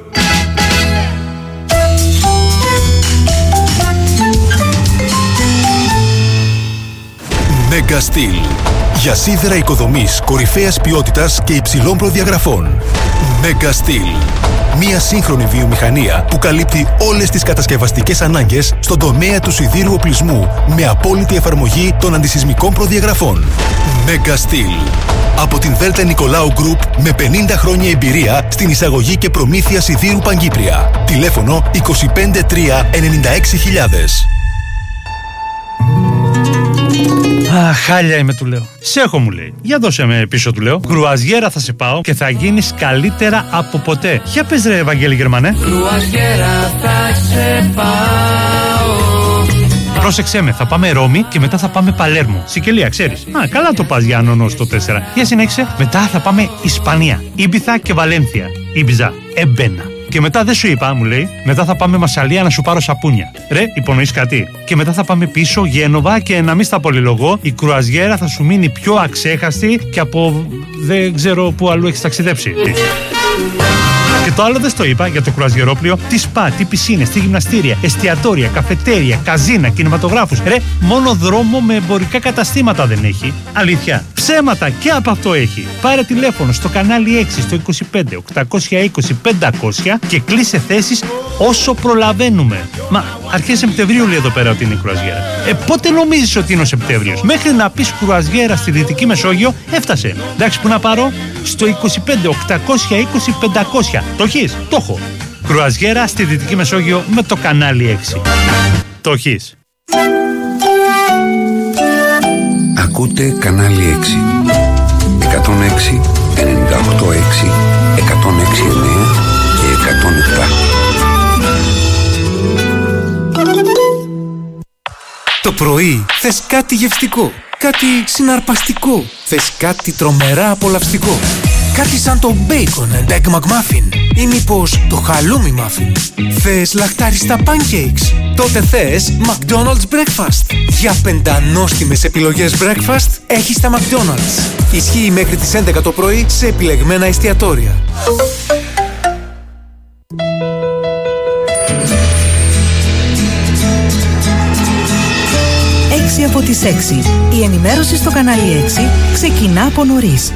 Μεγαστήλ. Για σίδερα οικοδομής κορυφαίας ποιότητας και υψηλών προδιαγραφών. Μεγαστήλ. Μία σύγχρονη βιομηχανία που καλύπτει όλες τις κατασκευαστικές ανάγκες στον τομέα του σιδήρου οπλισμού με απόλυτη εφαρμογή των αντισυσμικών προδιαγραφών. Μεγαστήλ. Από την Δέλτα Νικολάου Γκρουπ με πενήντα χρόνια εμπειρία στην εισαγωγή και προμήθεια σιδήρου Παγκύπρια. Τηλέφωνο είκοσι πέντε τρία ενενήντα έξι χιλιάδες. Α, χάλια είμαι, του λέω. Σέχω, μου λέει. Για δώσε με πίσω, του λέω. Κρουαζιέρα θα σε πάω και θα γίνεις καλύτερα από ποτέ. Για πες ρε, Βαγγέλη Γερμανέ. Κρουαζιέρα θα σε πάω. Πρόσεξέ με, θα πάμε Ρώμη και μετά θα πάμε Παλέρμο. Σικελία, ξέρεις. Α, καλά το πας για νονό στο τέσσερα. Για συνέχισε. Μετά θα πάμε Ισπανία. Ήμπιθα και Βαλένθια. Ήμπιζα. Εμπένα. Και μετά δεν σου είπα, μου λέει, μετά θα πάμε Μασσαλία να σου πάρω σαπούνια. Ρε, υπονοείς κάτι? Και μετά θα πάμε πίσω Γένοβα και να μην στα πολυλογώ, η κρουαζιέρα θα σου μείνει πιο αξέχαστη και από δεν ξέρω πού αλλού έχεις ταξιδέψει. Και το άλλο δεν στο είπα για το κρουαζιερόπλιο. Τι σπα, τι πισίνες, τι γυμναστήρια, εστιατόρια, καφετέρια, καζίνα, κινηματογράφους. Ρε, μόνο δρόμο με εμπορικά καταστήματα δεν έχει. Αλήθεια. Ψέματα και από αυτό έχει. Πάρε τηλέφωνο στο κανάλι έξι στο είκοσι πέντε οκτακόσια είκοσι πεντακόσια και κλείσε θέσεις όσο προλαβαίνουμε. Μα αρχές Σεπτεμβρίου λέει εδώ πέρα ότι είναι η κρουαζιέρα. Ε, πότε νομίζεις ότι είναι ο Σεπτέμβριος? Μέχρι να πεις κρουαζιέρα στη Δυτική Μεσόγειο έφτασε. Εντάξει, που να πάρω? Στο είκοσι πέντε οκτακόσια είκοσι πεντακόσια. Το έχεις? Το έχω. Κρουαζιέρα στη Δυτική Μεσόγειο με το κανάλι έξι. Το έχεις? Ακούτε κανάλι έξι. εκατόν έξι, ενενήντα οκτώ έξι, εκατόν έξι εννέα και εκατόν επτά. Το πρωί θες κάτι γευστικό, κάτι συναρπαστικό, θες κάτι τρομερά απολαυστικό. Κάτι σαν το bacon and egg McMuffin ή μήπως το halloumi muffin. Θες λαχτάριστα pancakes? Τότε θες McDonald's Breakfast. Για πεντανόστιμες επιλογές breakfast έχεις τα McDonald's. Ισχύει μέχρι τις έντεκα το πρωί σε επιλεγμένα εστιατόρια. έξι από τις έξι. Η ενημέρωση στο κανάλι έξι ξεκινά από νωρίς.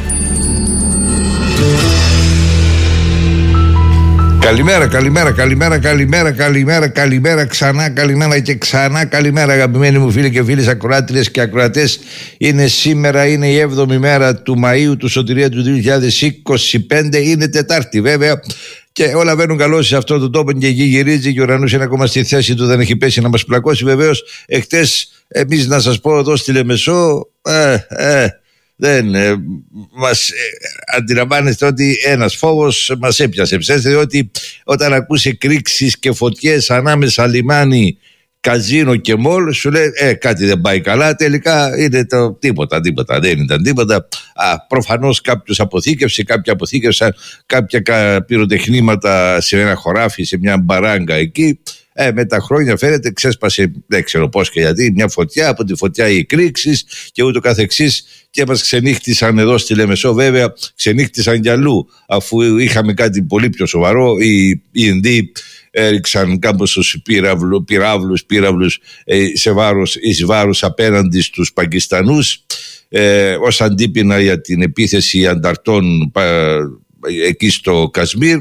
Καλημέρα, καλημέρα, καλημέρα, καλημέρα, καλημέρα, καλημέρα, ξανά, καλημέρα και ξανά, καλημέρα αγαπημένοι μου φίλοι και φίλες ακροάτριες και ακροατές. Είναι σήμερα, είναι η έβδομη μέρα του Μαΐου του Σωτηρία του δύο χιλιάδες είκοσι πέντε, είναι Τετάρτη βέβαια. Και όλα βαίνουν καλό σε αυτόν τον τόπο και εκεί γυρίζει και ο ουρανός είναι ακόμα στη θέση του, δεν έχει πέσει να μας πλακώσει. Βεβαίως, εχτες εμείς να σας πω εδώ στη Λεμεσό, ε, ε, δεν ε, μας ε, αντιλαμβάνεστε ότι ένας φόβος μας έπιασε. Ψέστε ότι όταν ακούς εκρήξεις και φωτιές ανάμεσα λιμάνι, καζίνο και μόλ, σου λέει ε, κάτι δεν πάει καλά. Τελικά είναι το τίποτα, τίποτα, δεν ήταν τίποτα. Α, προφανώς κάποιος αποθήκευσε, κάποια αποθήκευσαν κάποια πυροτεχνήματα σε ένα χωράφι, σε μια μπαράγκα εκεί. Ε, με τα χρόνια φαίνεται ξέσπασε, δεν ξέρω πώς και γιατί, μια φωτιά, από τη φωτιά οι εκρήξεις και ούτω καθεξής, και μας ξενύχτησαν εδώ στη Λεμεσό. Βέβαια ξενύχτησαν κι αλλού, αφού είχαμε κάτι πολύ πιο σοβαρό. Οι Ινδοί έριξαν κάμποσους πυράβλου, πυράβλους, πυράβλους ε, σε βάρος, εις βάρος απέναντι στους Πακιστανούς, ε, ως αντίπεινα για την επίθεση ανταρτών πα, εκεί στο Κασμίρ.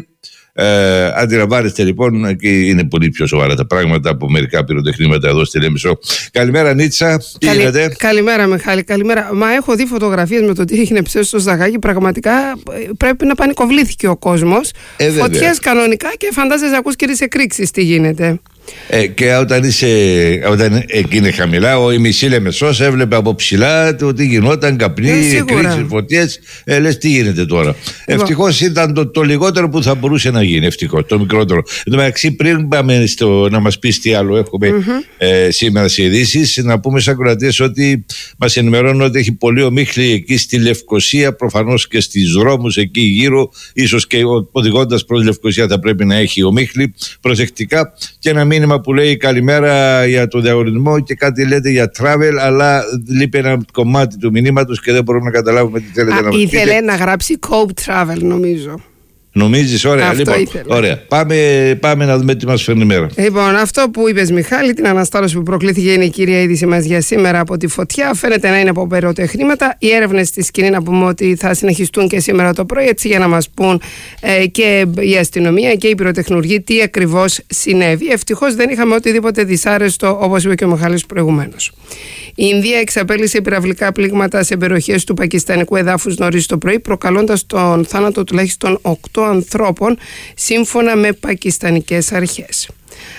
Ε, αντιλαμβάνεστε λοιπόν, εκεί είναι πολύ πιο σοβαρά τα πράγματα από μερικά πυροτεχνήματα εδώ στη Λέμισο. Καλημέρα Νίτσα, τι Καλη... γίνεται? Καλημέρα Μιχάλη, καλημέρα. Μα έχω δει φωτογραφίες με το τι έγινε ψες στο Ζαγάκι. Πραγματικά πρέπει να πανικοβλήθηκε ο κόσμος. ε, Φωτιές κανονικά και φαντάζεσαι να ακούς και τις εκρήξεις τι γίνεται. Ε, και όταν, είσαι, όταν είναι χαμηλά, ο η μισή Λεμεσός έβλεπε από ψηλά το τι γινόταν, καπνί, ε, εκρήξεις, φωτιές. Ε, λες τι γίνεται τώρα. Ευτυχώς ήταν το, το λιγότερο που θα μπορούσε να γίνει. Ευτυχώς, το μικρότερο. Εν τω μεταξύ, πριν πάμε στο, να μας πεις τι άλλο έχουμε mm-hmm. ε, σήμερα σε ειδήσεις, να πούμε σαν ακροατές ότι μας ενημερώνουν ότι έχει πολύ ομίχλη εκεί στη Λευκοσία, προφανώς και στις δρόμους εκεί γύρω. Ίσως και οδηγώντας προς Λευκοσία θα πρέπει να έχει ομίχλη. Προσεκτικά, και να μην μήνυμα που λέει καλημέρα για το διαγωνισμό και κάτι λέτε για travel, αλλά λείπει ένα κομμάτι του μηνύματος και δεν μπορούμε να καταλάβουμε τι θέλετε. Α, να μας πείτε. Ήθελε να γράψει Cope Travel νομίζω. Νομίζεις? Ωραία. Αυτό λοιπόν, ήθελε. Ωραία. Πάμε, πάμε να δούμε τι μας φέρνει η μέρα. Λοιπόν, αυτό που είπες Μιχάλη, την αναστάλωση που προκλήθηκε είναι η κύρια είδηση μας για σήμερα από τη φωτιά. Φαίνεται να είναι από πυροτεχνήματα. Οι έρευνες στη σκηνή να πούμε ότι θα συνεχιστούν και σήμερα το πρωί, έτσι για να μας πούν ε, και η αστυνομία και οι πυροτεχνουργοί τι ακριβώς συνέβη. Ευτυχώς δεν είχαμε οτιδήποτε δυσάρεστο, όπως είπε και ο Μιχάλης προηγουμένως. Η Ινδία εξαπέλυσε πυραυλικά πλήγματα σε περιοχές του πακιστανικού εδάφους νωρίς το πρωί, προκαλώντας τον θάνατο τουλάχιστον οκτώ ανθρώπων, σύμφωνα με πακιστανικές αρχές.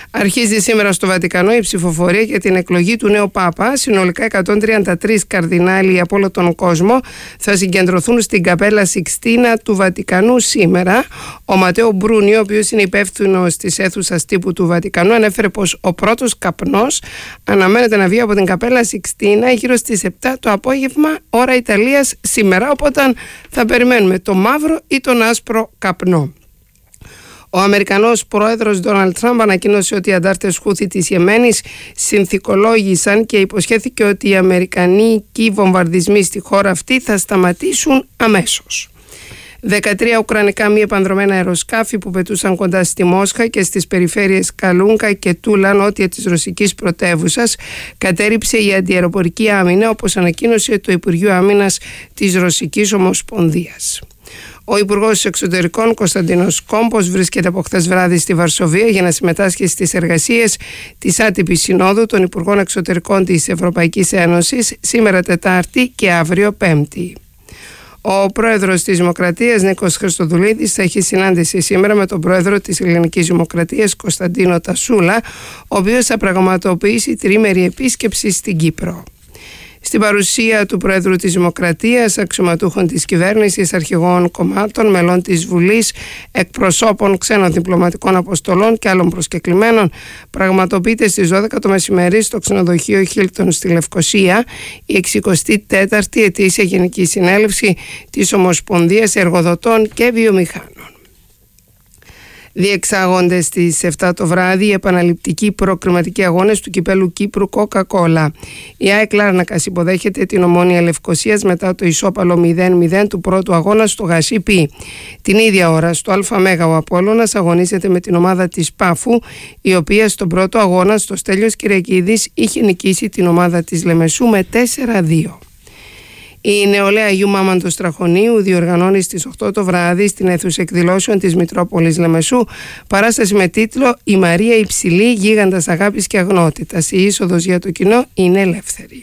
Αρχίζει σήμερα στο Βατικανό η ψηφοφορία για την εκλογή του νέου Πάπα. Συνολικά εκατόν τριάντα τρεις καρδινάλοι από όλο τον κόσμο θα συγκεντρωθούν στην Καπέλα Σικστίνα του Βατικανού σήμερα. Ο Ματέο Μπρούνι, ο οποίος είναι υπεύθυνος της αίθουσας τύπου του Βατικανού, ανέφερε πως ο πρώτος καπνός αναμένεται να βγει από την Καπέλα Σικστίνα γύρω στις επτά το απόγευμα, ώρα Ιταλίας σήμερα. Οπότε θα περιμένουμε το μαύρο ή τον άσπρο καπνό. Ο Αμερικανός πρόεδρος Ντόναλντ Τραμπ ανακοίνωσε ότι οι αντάρτες Χούθι της Ιεμένης συνθηκολόγησαν και υποσχέθηκε ότι οι αμερικανικοί βομβαρδισμοί στη χώρα αυτή θα σταματήσουν αμέσως. δεκατρία ουκρανικά μη επανδρομένα αεροσκάφη που πετούσαν κοντά στη Μόσχα και στις περιφέρειες Καλούνκα και Τούλα, νότια της ρωσικής πρωτεύουσας, κατέριψε η αντιαεροπορική άμυνα, όπως ανακοίνωσε το Υπουργείο Άμυνας της Ρωσικής Ομοσπονδίας. Ο Υπουργός Εξωτερικών Κωνσταντίνος Κόμπος βρίσκεται από χθες βράδυ στη Βαρσοβία για να συμμετάσχει στις εργασίες της άτυπης συνόδου των Υπουργών Εξωτερικών της Ευρωπαϊκής Ένωσης σήμερα Τετάρτη και αύριο Πέμπτη. Ο πρόεδρος της Δημοκρατίας Νίκος Χριστοδουλίδης θα έχει συνάντηση σήμερα με τον πρόεδρο της Ελληνικής Δημοκρατίας Κωνσταντίνο Τασούλα, ο οποίος θα πραγματοποιήσει τριήμερη επίσκεψη στην Κύπρο. Στην παρουσία του Πρόεδρου της Δημοκρατίας, αξιωματούχων της κυβέρνησης, αρχηγών κομμάτων, μελών της Βουλής, εκπροσώπων ξένων διπλωματικών αποστολών και άλλων προσκεκλημένων, πραγματοποιείται στις δώδεκα το μεσημέρι στο ξενοδοχείο Χίλτον στη Λευκοσία η εξηκοστή τέταρτη ετήσια Γενική Συνέλευση της Ομοσπονδίας Εργοδοτών και Βιομηχάνων. Διεξάγονται στις επτά το βράδυ οι επαναληπτικοί προκριματικοί αγώνες του κυπέλου Κύπρου Coca-Cola. Η ΑΕΚ Λάρνακας υποδέχεται την Ομόνοια Λευκοσίας μετά το ισόπαλο μηδέν μηδέν του πρώτου αγώνα στο Γασίπι. Την ίδια ώρα στο ΑΜΕΓΑ ο Απόλλωνας αγωνίζεται με την ομάδα της Πάφου, η οποία στον πρώτο αγώνα στο Στέλιος Κυριακίδης είχε νικήσει την ομάδα της Λεμεσού με τέσσερα δύο. Η νεολαία Αγίου Μάμαντος Τραχωνίου διοργανώνει στις οκτώ το βράδυ στην αίθουσα εκδηλώσεων της Μητρόπολης Λεμεσού παράσταση με τίτλο «Η Μαρία Υψηλή, γίγαντας αγάπης και αγνότητας. Η είσοδος για το κοινό είναι ελεύθερη».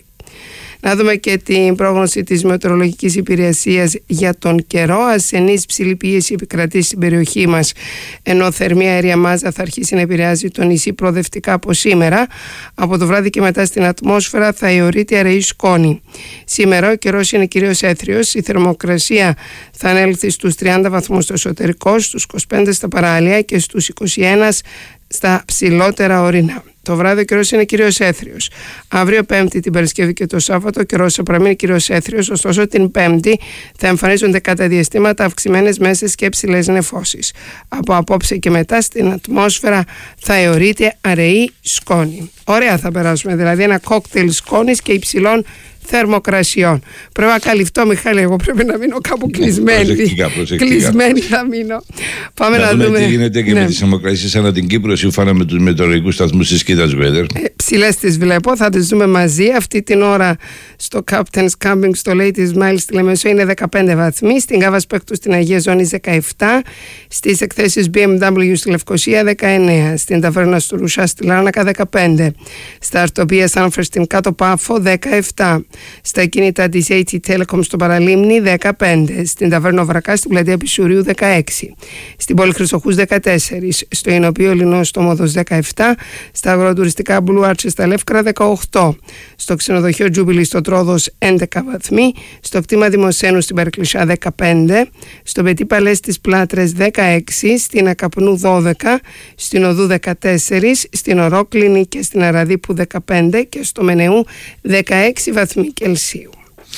Να δούμε και την πρόγνωση της Μετεωρολογικής Υπηρεσίας για τον καιρό. Ασθενής ψηλή πίεση επικρατεί στην περιοχή μας, ενώ θερμία αέρια μάζα θα αρχίσει να επηρεάζει το νησί προοδευτικά από σήμερα. Από το βράδυ και μετά στην ατμόσφαιρα θα αιωρείται αραιή σκόνη. Σήμερα ο καιρός είναι κυρίως έθριος. Η θερμοκρασία θα ανέλθει στους τριάντα βαθμούς στο εσωτερικό, στους είκοσι πέντε στα παράλια και στους είκοσι ένα στα ψηλότερα ορεινά. Το βράδυ ο καιρός είναι κυρίως έθριος. Αύριο Πέμπτη, την Παρασκευή και το Σάββατο ο καιρός θα παραμείνει κυρίως έθριος, ωστόσο την Πέμπτη θα εμφανίζονται κατά διαστήματα αυξημένες μέσες και ψηλές νεφώσεις. Από απόψε και μετά στην ατμόσφαιρα θα αιωρείται αραιή σκόνη. Ωραία θα περάσουμε, δηλαδή ένα κόκτελ σκόνης και υψηλών θερμοκρασιών. Πρέπει να καλυφθώ, Μιχάλη, εγώ πρέπει να μείνω κάπου κλεισμένη. Προσεκτικά, προσεκτικά. Κλεισμένη θα μείνω. Πάμε να, να δούμε, δούμε τι γίνεται και ναι. με τις θερμοκρασίες ανά την Κύπρο, σύμφωνα με τους μετεωρολογικούς σταθμούς της Κοίτας Weather. Ε, ψηλές τις βλέπω, θα τις δούμε μαζί. Αυτή την ώρα στο Captain's Camping στο Ladies Mile στη Λεμεσό είναι δεκαπέντε βαθμοί, στην Κάβα Σπέκτου στην Αγία Ζώνη δεκαεπτά, στις εκθέσεις μπι εμ ντάμπλιου στη Λευκοσία δεκαεννέα, στην Ταβέρνα του Ρουσά στη Λάρνακα δεκαπέντε, στα Αρτοπία Σάνφερ στην Κάτω Πάφο δεκαεπτά, στα κινητά της έιτς τι Telecom στο Παραλίμνη δεκαπέντε, στην Ταβέρνα Βρακά στην Πλατεία Πισουρίου δεκαέξι, στην Πόλη Χρυσοχούς δεκατέσσερα, στο Ινωπείο Λινός στο Μόδος δεκαεπτά, στα αγροτουριστικά Blue Arches στα Λεύκρα δεκαοκτώ, στο ξενοδοχείο Jubilee στο Τρόδος έντεκα βαθμοί, στο κτήμα Δημοσένου στην Περκλεισά δεκαπέντε, στο Πετί Παλέ στις Πλάτρες δεκαέξι, στην Ακαπνού δώδεκα, στην Οδού δεκατέσσερα, στην Ορόκληνη και στην Αραδίπου δεκαπέντε και στο Μενεού δεκαέξι βαθμοί Κελσίου.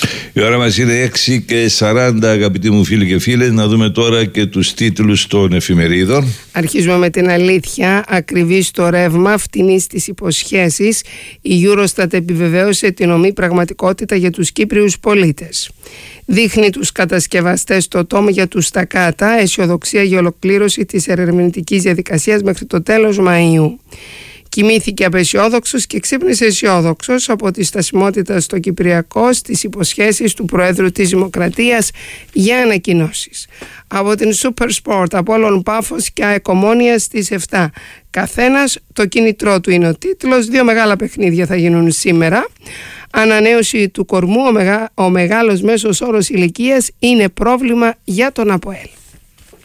Η ώρα μας είναι έξι και σαράντα, αγαπητοί μου φίλοι και φίλες. Να δούμε τώρα και τους τίτλους των εφημερίδων. Αρχίζουμε με την αλήθεια. Ακριβή στο ρεύμα, φτηνή στις υποσχέσεις. Η Eurostat επιβεβαίωσε την ομή πραγματικότητα για τους Κύπριους πολίτες. Δείχνει τους κατασκευαστές στο τόμο για τους στακάτα, αισιοδοξία για ολοκλήρωση της ερευνητικής διαδικασίας μέχρι το τέλος Μαΐου. Κοιμήθηκε απεσιόδοξος και ξύπνησε αισιόδοξος από τη στασιμότητα στο Κυπριακό στις υποσχέσεις του Προέδρου της Δημοκρατίας για ανακοινώσεις. Από την Super Sport, Απόλλων Πάφος και ΑΕΚ Ομόνοια στις επτά. Καθένας το κίνητρό του είναι ο τίτλος. Δύο μεγάλα παιχνίδια θα γίνουν σήμερα. Ανανέωση του κορμού, ο, μεγα, ο μεγάλος μέσος όρος ηλικίας είναι πρόβλημα για τον ΑΠΟΕΛ.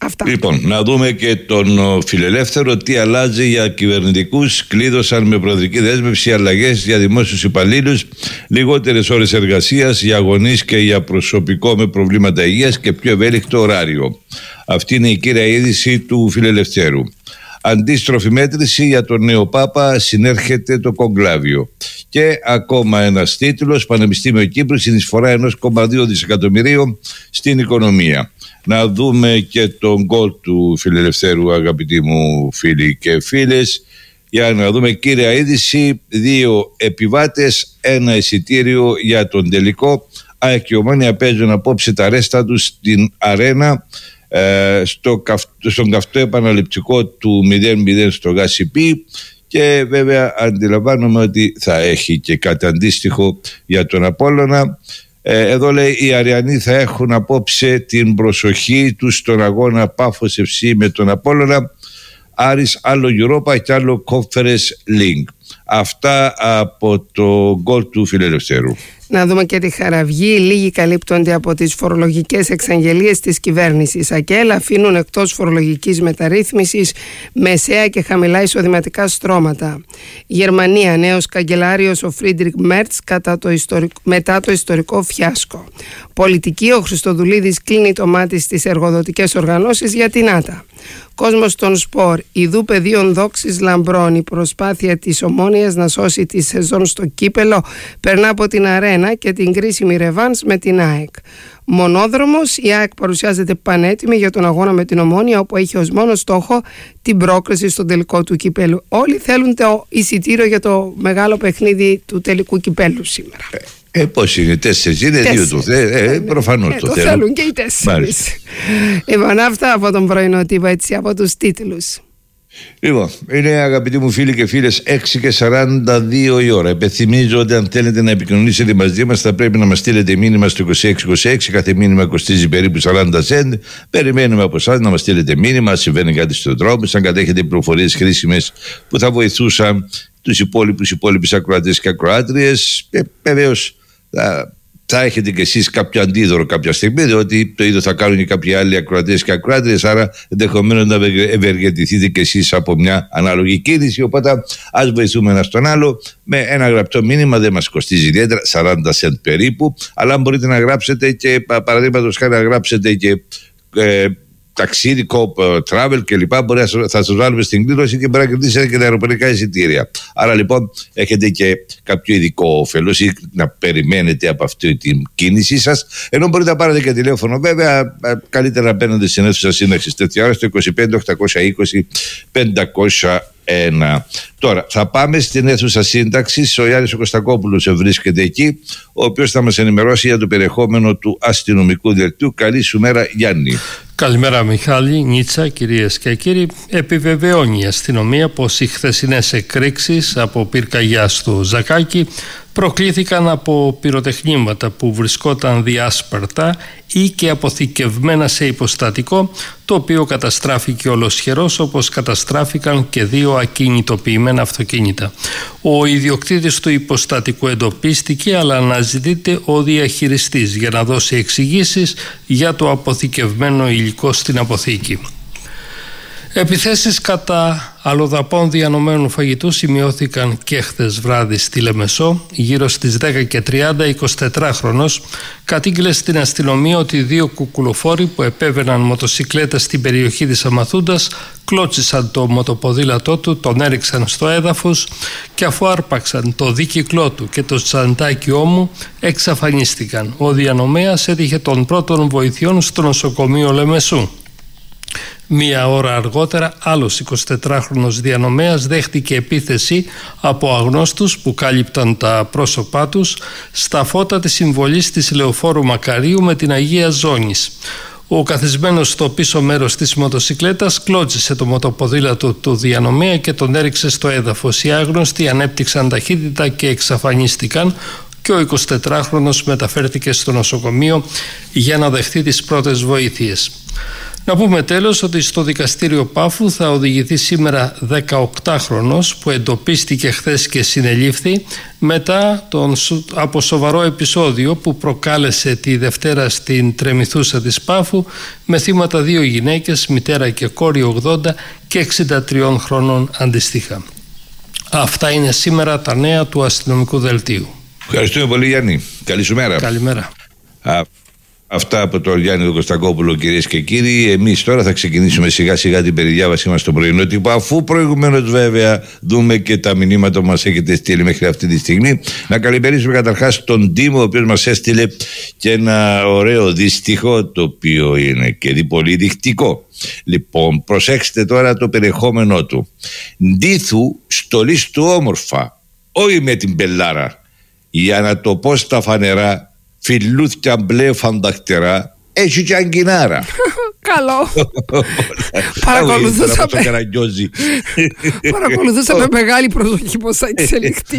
Αυτά. Λοιπόν, να δούμε και τον Φιλελεύθερο. Τι αλλάζει για κυβερνητικούς? Κλείδωσαν με προεδρική δέσμευση αλλαγές για δημόσιους υπαλλήλους, λιγότερες ώρες εργασίας για γονείς και για προσωπικό με προβλήματα υγείας και πιο ευέλικτο ωράριο. Αυτή είναι η κύρια είδηση του Φιλελευθέρου. Αντίστροφη μέτρηση για τον νέο Πάπα, συνέρχεται το κογκλάβιο. Και ακόμα ένας τίτλος: Πανεπιστήμιο Κύπρου, συνεισφορά ένα κόμμα δύο δισεκατομμυρίων στην οικονομία. Να δούμε και τον γκολ του Φιλελευθέρου, αγαπητοί μου φίλοι και φίλες. Για να δούμε κύρια είδηση: δύο επιβάτες, ένα εισιτήριο για τον τελικό. ΑΕΚ και Ομόνια παίζουν απόψε τα ρέστα τους στην αρένα, ε, στο καυτ, στον καυτό επαναληπτικό του μηδέν μηδέν στο Γασιπί. Και βέβαια αντιλαμβάνομαι ότι θα έχει και κάτι αντίστοιχο για τον Απόλλωνα. Ε, εδώ λέει οι Αριανοί θα έχουν απόψε την προσοχή τους στον αγώνα Πάφος εφ σι με τον Απόλλωνα. Άρης άλλο Europa και άλλο Conference League. Αυτά από το γκολ του Φιλελευθέρου. Να δούμε και τη Χαραυγή. Λίγοι καλύπτονται από τις φορολογικές εξαγγελίες της κυβέρνησης. ΑΚΕΛ αφήνουν εκτός φορολογικής μεταρρύθμισης μεσαία και χαμηλά εισοδηματικά στρώματα. Γερμανία, νέος καγκελάριος ο Φρίντρικ Μέρτς κατά το ιστορικό, μετά το ιστορικό φιάσκο. Πολιτική, ο Χριστοδουλίδης κλείνει το μάτι στις εργοδοτικές οργανώσεις για την ΆΤΑ. Κόσμος των σπορ. Ιδού πεδίων δόξης λαμπρών. Η προσπάθεια της Ομόνοιας να σώσει τη σεζόν στο κύπελο περνά από την αρένα και την κρίσιμη ρεβάνς με την ΑΕΚ. Μονόδρομος, η ΑΕΚ παρουσιάζεται πανέτοιμη για τον αγώνα με την Ομόνια, όπου έχει ως μόνο στόχο την πρόκριση στον τελικό του κυπέλου. Όλοι θέλουν το εισιτήριο για το μεγάλο παιχνίδι του τελικού κυπέλου σήμερα. Ε, πώς είναι, τέσσερις είναι, δύο του ε, ε, προφανώς ε, το, το θέλουν. θέλουν και οι τέσσερις. Λοιπόν, αυτά από τον πρωινό τύπο, έτσι, από τους τίτλους. Λοιπόν, είναι αγαπητοί μου φίλοι και φίλες έξι και σαράντα δύο η ώρα. Επενθυμίζω ότι αν θέλετε να επικοινωνήσετε μαζί μας θα πρέπει να μας στείλετε μήνυμα στο είκοσι έξι είκοσι έξι. Κάθε μήνυμα κοστίζει περίπου σαράντα σέντ. Περιμένουμε από εσάς να μας στείλετε μήνυμα. Συμβαίνει κάτι στον τρόπο, αν κατέχετε πληροφορίες χρήσιμες που θα βοηθούσαν τους υπόλοιπους υπόλοιπους ακροατές και ακροάτριες. Ε, βεβαίως θα, θα έχετε κι εσείς κάποιο αντίδωρο κάποια στιγμή, διότι το ίδιο θα κάνουν και κάποιοι άλλοι ακροατές και ακροάτριες. Άρα ενδεχομένως να ευεργετηθείτε κι εσείς από μια ανάλογη κίνηση. Οπότε ας βοηθούμε ένα στον άλλο με ένα γραπτό μήνυμα. Δεν μας κοστίζει ιδιαίτερα, σαράντα σέντ περίπου. Αλλά μπορείτε να γράψετε και, παραδείγματος χάρη, να γράψετε και ε, ταξίδι, cop, travel κλπ. Μπορεί να θα σας βάλουμε στην κλήρωση και μπορεί να κερδίσετε και τα αεροπορικά εισιτήρια. Άρα λοιπόν έχετε και κάποιο ειδικό όφελος ή να περιμένετε από αυτή την κίνησή σας. Ενώ μπορείτε να πάρετε και τηλέφωνο, βέβαια, καλύτερα να παίρνετε στην αίθουσα σύναξης τέτοια ώρα στο είκοσι πέντε οκτακόσια είκοσι πεντακόσια ένα. Τώρα θα πάμε στην αίθουσα σύνταξης. Ο Γιάννης ο Κωστακόπουλος βρίσκεται εκεί, ο οποίος θα μας ενημερώσει για το περιεχόμενο του αστυνομικού δελτίου. Καλή σου μέρα, Γιάννη. Καλημέρα Μιχάλη, Νίτσα, κυρίες και κύριοι. Επιβεβαιώνει η αστυνομία πως οι χθεσινές εκρήξεις από πυρκαγιά στο Ζακάκι προκλήθηκαν από πυροτεχνήματα που βρισκόταν διάσπαρτα ή και αποθηκευμένα σε υποστατικό, το οποίο καταστράφηκε ολοσχερός, όπως καταστράφηκαν και δύο ακινητοποιημένα αυτοκίνητα. Ο ιδιοκτήτης του υποστατικού εντοπίστηκε, αλλά αναζητείται ο διαχειριστής για να δώσει εξηγήσεις για το αποθηκευμένο υλικό στην αποθήκη. Επιθέσεις κατά αλλοδαπών διανομένου φαγητού σημειώθηκαν και χθες βράδυ στη Λεμεσό. Γύρω στις δέκα και τριάντα, εικοσιτετράχρονος κατήγγειλε στην αστυνομία ότι δύο κουκουλοφόροι που επέβαιναν μοτοσικλέτα στην περιοχή της Αμαθούντας κλώτσισαν το μοτοποδήλατό του, τον έριξαν στο έδαφος και αφού άρπαξαν το δίκυκλό του και το τσαντάκιό μου εξαφανίστηκαν. Ο διανομέας έτυχε των πρώτων βοηθειών στο νοσοκομείο Λεμεσού. Μία ώρα αργότερα άλλος εικοσιτετράχρονος διανομέας δέχτηκε επίθεση από αγνώστους που κάλυπταν τα πρόσωπά τους στα φώτα της συμβολής της Λεωφόρου Μακαρίου με την Αγία Ζώνης. Ο καθισμένος στο πίσω μέρος της μοτοσικλέτας κλώτσισε το μοτοποδήλατο του διανομέα και τον έριξε στο έδαφος. Οι άγνωστοι ανέπτυξαν ταχύτητα και εξαφανίστηκαν και ο εικοσιτετράχρονος μεταφέρθηκε στο νοσοκομείο για να δεχτεί τις πρώτες βοήθειες. Να πούμε τέλος ότι στο δικαστήριο Πάφου θα οδηγηθεί σήμερα δεκαοκτάχρονος που εντοπίστηκε χθες και συνελήφθη μετά τον, από σοβαρό επεισόδιο που προκάλεσε τη Δευτέρα στην Τρεμηθούσα της Πάφου με θύματα δύο γυναίκες, μητέρα και κόρη ογδόντα και εξήντα τριών χρονών αντιστοίχα. Αυτά είναι σήμερα τα νέα του αστυνομικού δελτίου. Ευχαριστούμε πολύ, Γιάννη. Καλή σου μέρα. Καλημέρα. Α, αυτά από τον Γιάννη τον Κωστακόπουλο, κυρίες και κύριοι. Εμείς τώρα θα ξεκινήσουμε σιγά σιγά την περιδιάβασή μας στο πρωινό τύπο, αφού προηγουμένως βέβαια δούμε και τα μηνύματα που μας έχετε στείλει μέχρι αυτή τη στιγμή. Να καλημερίσουμε καταρχάς τον Τίμο, ο οποίος μας έστειλε και ένα ωραίο δυστυχό, το οποίο είναι και πολύ δεικτικό. Λοιπόν, προσέξτε τώρα το περιεχόμενό του. Ντίθου στολής του όμορφα, όχι με την πελάρα, για να το πω στα φανερά, φιλούθια μπλε φανταχτερά, έχει και αγκινάρα. Καλό. Παρακολουθούσα με μεγάλη προσοχή πως θα εξελιχθεί.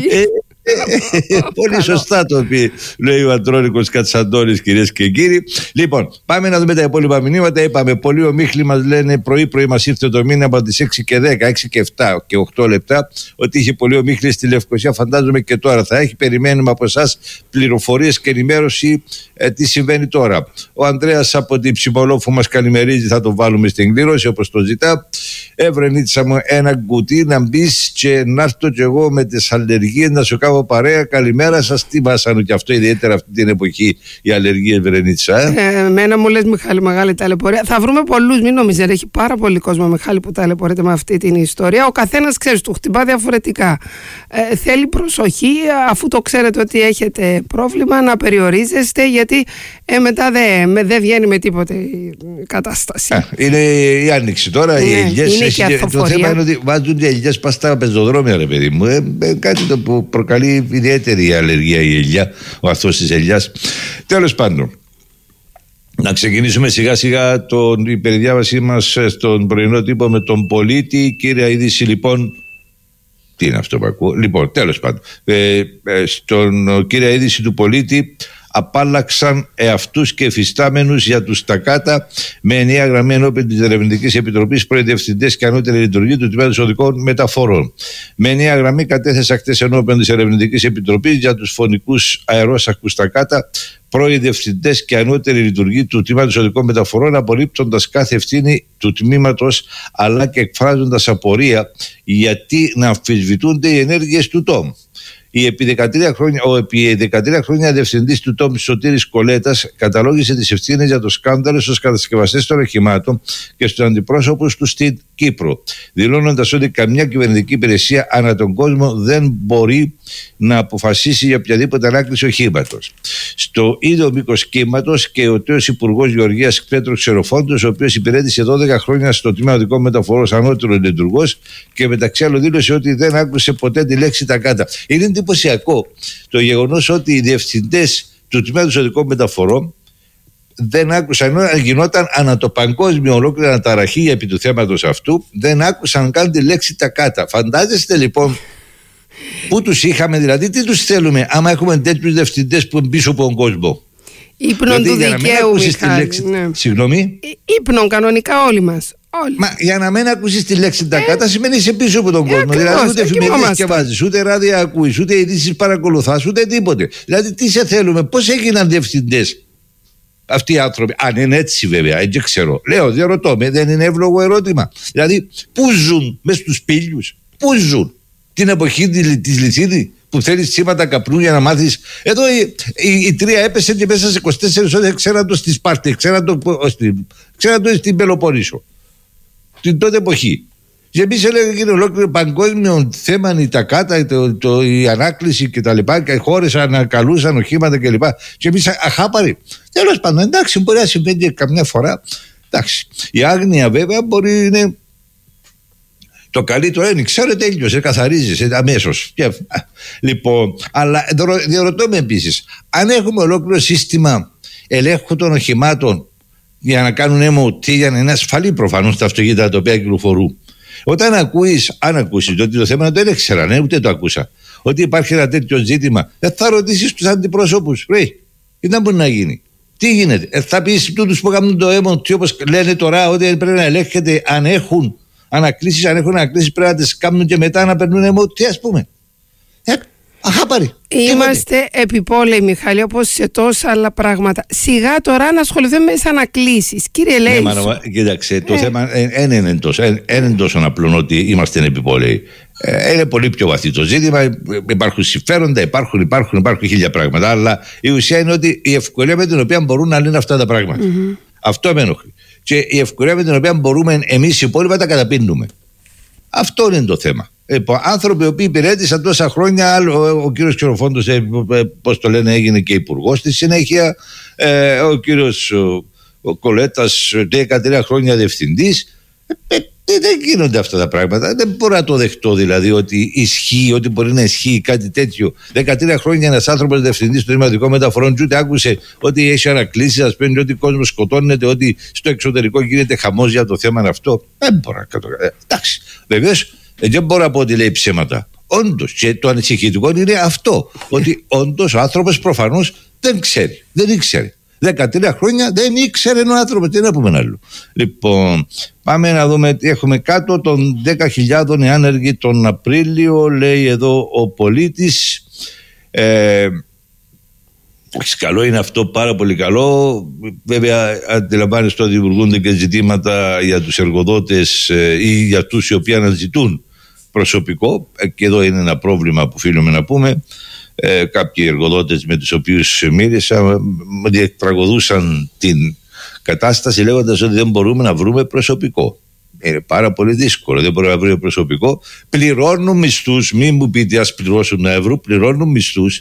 Πολύ σωστά το πει, λέει ο Αντρώνικος Κατσαντώνης, κυρίες και κύριοι. Λοιπόν, πάμε να δούμε τα υπόλοιπα μηνύματα. Είπαμε, πολύ ομίχλοι μας λένε πρωί-πρωί, μας ήρθε το μήνα από τις έξι και δέκα, έξι και επτά και οκτώ λεπτά, ότι είχε πολύ ομίχλοι στη Λευκοσία. Φαντάζομαι και τώρα θα έχει. Περιμένουμε από εσάς πληροφορίες και ενημέρωση ε, τι συμβαίνει τώρα. Ο Ανδρέας από την Ψιμολόφου μας καλημερίζει, θα το βάλουμε στην κλήρωση όπως το ζητά. Ευρενίτσα μου, ένα κουτί να μπει και να έρθω κι εγώ με τις αλλεργίες να σου κάνω παρέα. Καλημέρα σας. Τι βάσανο και αυτό, ιδιαίτερα αυτή την εποχή, η αλλεργία, Ευρενίτσα. Ε? Ε, εμένα μου λες, Μιχάλη, μεγάλη ταλαιπωρία. Θα βρούμε πολλούς, μην νομίζετε. Έχει πάρα πολύ κόσμο, Μιχάλη, που ταλαιπωρείται με αυτή την ιστορία. Ο καθένας, ξέρεις, του χτυπά διαφορετικά. Ε, θέλει προσοχή, αφού το ξέρετε ότι έχετε πρόβλημα, να περιορίζεστε, γιατί ε, μετά δεν δε βγαίνει με τίποτε η κατάσταση. Α, είναι η άνοιξη τώρα, ναι, οι ελιές. Το θέμα είναι ότι βάζουν οι ελιές πας στα πεζοδρόμια, ρε παιδί μου. Ε, ε, κάτι το που προκαλεί ιδιαίτερη αλλεργία η ελιά, ο αθώος της ελιάς. Τέλος πάντων, να ξεκινήσουμε σιγά σιγά τον, η περιδιάβασή μας στον πρωινό τύπο με τον Πολίτη. Κύρια είδηση λοιπόν. Τι είναι αυτό που ακούω? Λοιπόν, τέλος πάντων, ε, ε, στον κύρια είδηση του Πολίτη, απάλλαξαν εαυτούς και εφιστάμενους για τους Τακάτα με ενιαία γραμμή ενώπιον της Ερευνητικής Επιτροπής, προειδευτικές και ανώτερη λειτουργία του Τμήματος Οδικών Μεταφορών. Με ενιαία γραμμή κατέθεσα χτες ενώπιον της Ερευνητικής Επιτροπής για τους φωνικούς αερόσακους Τακάτα, προειδευτικές και ανώτερη λειτουργία του Τμήματος Οδικών Μεταφορών, απορρίπτοντας κάθε ευθύνη του τμήματος, αλλά και εκφράζοντας απορία γιατί να αμφισβητούνται οι ενέργειες του ΤΟΜ. Η επί δεκατρία χρόνια, ο επί δεκατρία χρόνια διευθυντής του ΤΟΜ Σωτήρης Κολέτας καταλόγησε τις ευθύνες για το σκάνδαλο στους κατασκευαστές των οχημάτων και στους αντιπρόσωπους του στην Κύπρο, δηλώνοντας ότι καμιά κυβερνητική υπηρεσία ανά τον κόσμο δεν μπορεί να αποφασίσει για οποιαδήποτε ανάκληση οχήματος. Στο ίδιο μήκος κύματος και ο τέος Υπουργός Γεωργίας Πέτρος Ξεροφόντος, ο οποίος υπηρέτησε δώδεκα χρόνια στο Τμήμα Οδικών Μεταφορών σαν ανώτερο λειτουργός και μεταξύ άλλων δήλωσε ότι δεν άκουσε ποτέ τη λέξη Τακάτα. Είναι εντυπωσιακό το γεγονός ότι οι διευθυντές του Τμήματος Οδικών Μεταφορών δεν άκουσαν, ενώ γινόταν ανά το παγκόσμιο ολόκληρη αναταραχή επί του θέματος αυτού, δεν άκουσαν καν τη λέξη Τακάτα. Φαντάζεστε λοιπόν πού τους είχαμε, δηλαδή τι τους θέλουμε άμα έχουμε τέτοιους διευθυντές που είναι πίσω από τον κόσμο. Ύπνον δηλαδή, του δικαίου, Μιχάλη. Λέξη... Ναι. Συγγνώμη. Ύπνον κανονικά όλοι μας. Όλοι. Μα για να μην ακούσεις τη λέξη Τακάτα ε, σημαίνει είσαι πίσω από τον ε, κόσμο. Ακριβώς, δηλαδή ούτε εφημερίδες διαβάζεις, ούτε ράδια ακούεις, ούτε ειδήσεις παρακολουθάς, ούτε τίποτε. Δηλαδή τι σε θέλουμε, πώς έγιναν διευθυντές αυτοί οι άνθρωποι? Αν είναι έτσι βέβαια, δεν ξέρω. Λέω, δεν ρωτώ με, δεν είναι εύλογο ερώτημα. Δηλαδή πού ζουν μες στους πύλιους, πού ζουν την εποχή της Λυσίδη που θέλεις σήματα καπνού για να μάθεις? Εδώ η, η, η τρία έπεσε και μέσα σε είκοσι τέσσερις ώρες ξέραν το στη Σπάρτη, ξέραν το, ξέραν το στην Πελοπόννησο την τότε εποχή. Και εμείς έλεγαμε είναι ολόκληρο παγκόσμιο θέμα η Τακάτα, το, το, η ανάκληση και τα λοιπά, και οι χώρες ανακαλούσαν οχήματα και λοιπά. Και εμείς αχάπαροι. Τέλος πάντων, εντάξει, μπορεί να συμβαίνει καμιά φορά. Εντάξει. Η άγνοια βέβαια μπορεί να είναι το καλύτερο, είναι, ξέρω, τέλειωσε, καθαρίζεις αμέσως. Και, λοιπόν, αλλά διαρωτώ με επίσης, αν έχουμε ολόκληρο σύστημα ελέγχου των οχημάτων για να κάνουν εμ ο τι, για να είναι ασφαλή προφανώς τα αυτοκίνητα τα οποία κυκλοφορούν. Όταν ακούεις, αν ακούσεις, ότι το θέμα δεν ήξερα, ναι, ούτε το ακούσα, ότι υπάρχει ένα τέτοιο ζήτημα, δεν θα ρωτήσεις τους αντιπρόσωπους, ρε, τι να μπορεί να γίνει? Τι γίνεται, ε, θα πεις τούτους που κάνουν το έμον, όπως λένε τώρα, ότι πρέπει να ελέγχεται αν έχουν ανακλήσεις, αν έχουν ανακλήσεις πρέπει να τις κάνουν και μετά να περνούν έμον, τι ας πούμε. Ε, αχάπαρη. Είμαστε επιπόλαιοι, Μιχάλη, όπως σε τόσα άλλα πράγματα. Σιγά τώρα να ασχοληθούμε με τις ανακλήσεις. Κύριε Λέησο. Ναι, μα, κοίταξε, το ε. θέμα δεν είναι τόσο, τόσο απλό ότι είμαστε επιπόλαιοι. Ε, είναι πολύ πιο βαθύ το ζήτημα. Υπάρχουν συμφέροντα, υπάρχουν, υπάρχουν, υπάρχουν χίλια πράγματα. Αλλά η ουσία είναι ότι η ευκολία με την οποία μπορούν να λύνουν αυτά τα πράγματα. Mm-hmm. Αυτό με ενοχλεί. Και η ευκολία με την οποία μπορούμε εμείς οι υπόλοιπα τα καταπίνουμε. Αυτό είναι το θέμα. Λοιπόν, άνθρωποι οι οποίοι υπηρέτησαν τόσα χρόνια, ο, ο κύριος Ξεροφόντος, ε, πώς το λένε, έγινε και υπουργός στη συνέχεια, ε, ο κύριος ο, ο Κολέτας δεκατρία χρόνια διευθυντής. Ε, ε, δεν γίνονται αυτά τα πράγματα. Δεν μπορώ να το δεχτώ δηλαδή ότι ισχύει, ότι μπορεί να ισχύει κάτι τέτοιο. δεκατρία χρόνια ένας άνθρωπος διευθυντής των δημοτικών μεταφορών, ούτε άκουσε ότι έχει ανακλήσεις, ας πούμε, ότι ο κόσμος σκοτώνεται, ότι στο εξωτερικό γίνεται χαμός για το θέμα αυτό. Δεν μπορώ να το κάνω. Εντάξει, βεβαίως. Δεν μπορώ να πω ότι λέει ψέματα. Όντως, και το ανησυχητικό είναι αυτό. Ότι όντως ο άνθρωπος προφανώς δεν ξέρει. Δεν ήξερε. δεκατρία χρόνια δεν ήξερε ο άνθρωπος. Τι να πούμε άλλο. Λοιπόν, πάμε να δούμε. Έχουμε κάτω των δέκα χιλιάδες άνεργοι τον Απρίλιο, λέει εδώ ο πολίτης. Ε, καλό είναι αυτό, πάρα πολύ καλό. Βέβαια, αντιλαμβάνεστε ότι δημιουργούνται και ζητήματα για τους εργοδότες ή για αυτούς οι οποίοι αναζητούν προσωπικό. Και εδώ είναι ένα πρόβλημα που οφείλουμε να πούμε. Ε, κάποιοι εργοδότες με τους οποίους μίλησα διεκπραγωδούσαν την κατάσταση λέγοντας ότι δεν μπορούμε να βρούμε προσωπικό. Είναι πάρα πολύ δύσκολο, δεν μπορούμε να βρούμε προσωπικό. Πληρώνουν μισθούς, μην μου πείτε ας πληρώσουν να ευρώ, πληρώνουν μισθούς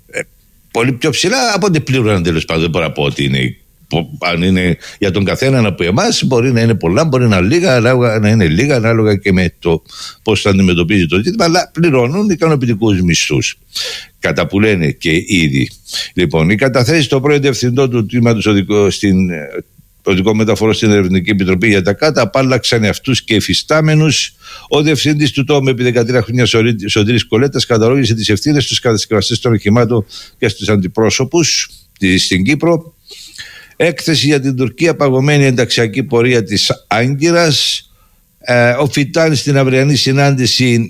πολύ πιο ψηλά από ό,τι πλήρωναν, τέλος πάντων. Δεν μπορώ να πω ότι είναι, αν είναι για τον καθέναν από εμάς, μπορεί να είναι πολλά, μπορεί να, λίγα, να είναι λίγα, ανάλογα και με το πώς θα αντιμετωπίζει το ζήτημα, αλλά πληρώνουν ικανοποιητικούς μισθούς. Κατά που λένε και ήδη. Λοιπόν, η καταθέση στο πρώην διευθυντό του τμήματος στην Οδικό Μεταφορών στην Ερευνητική Επιτροπή για τα ΚΑΤΑ απάλλαξαν αυτούς και εφιστάμενους. Ο διευθυντής του ΤΟΜ επί δεκατρία χρόνια, Σωτήρης Κολέτας, καταλόγησε τις ευθύνες στους κατασκευαστές των οχημάτων και στους αντιπρόσωπους στην Κύπρο. Έκθεση για την Τουρκία, παγωμένη ενταξιακή πορεία της Άγκυρας. Ε, ο Φιτάν στην αυριανή συνάντηση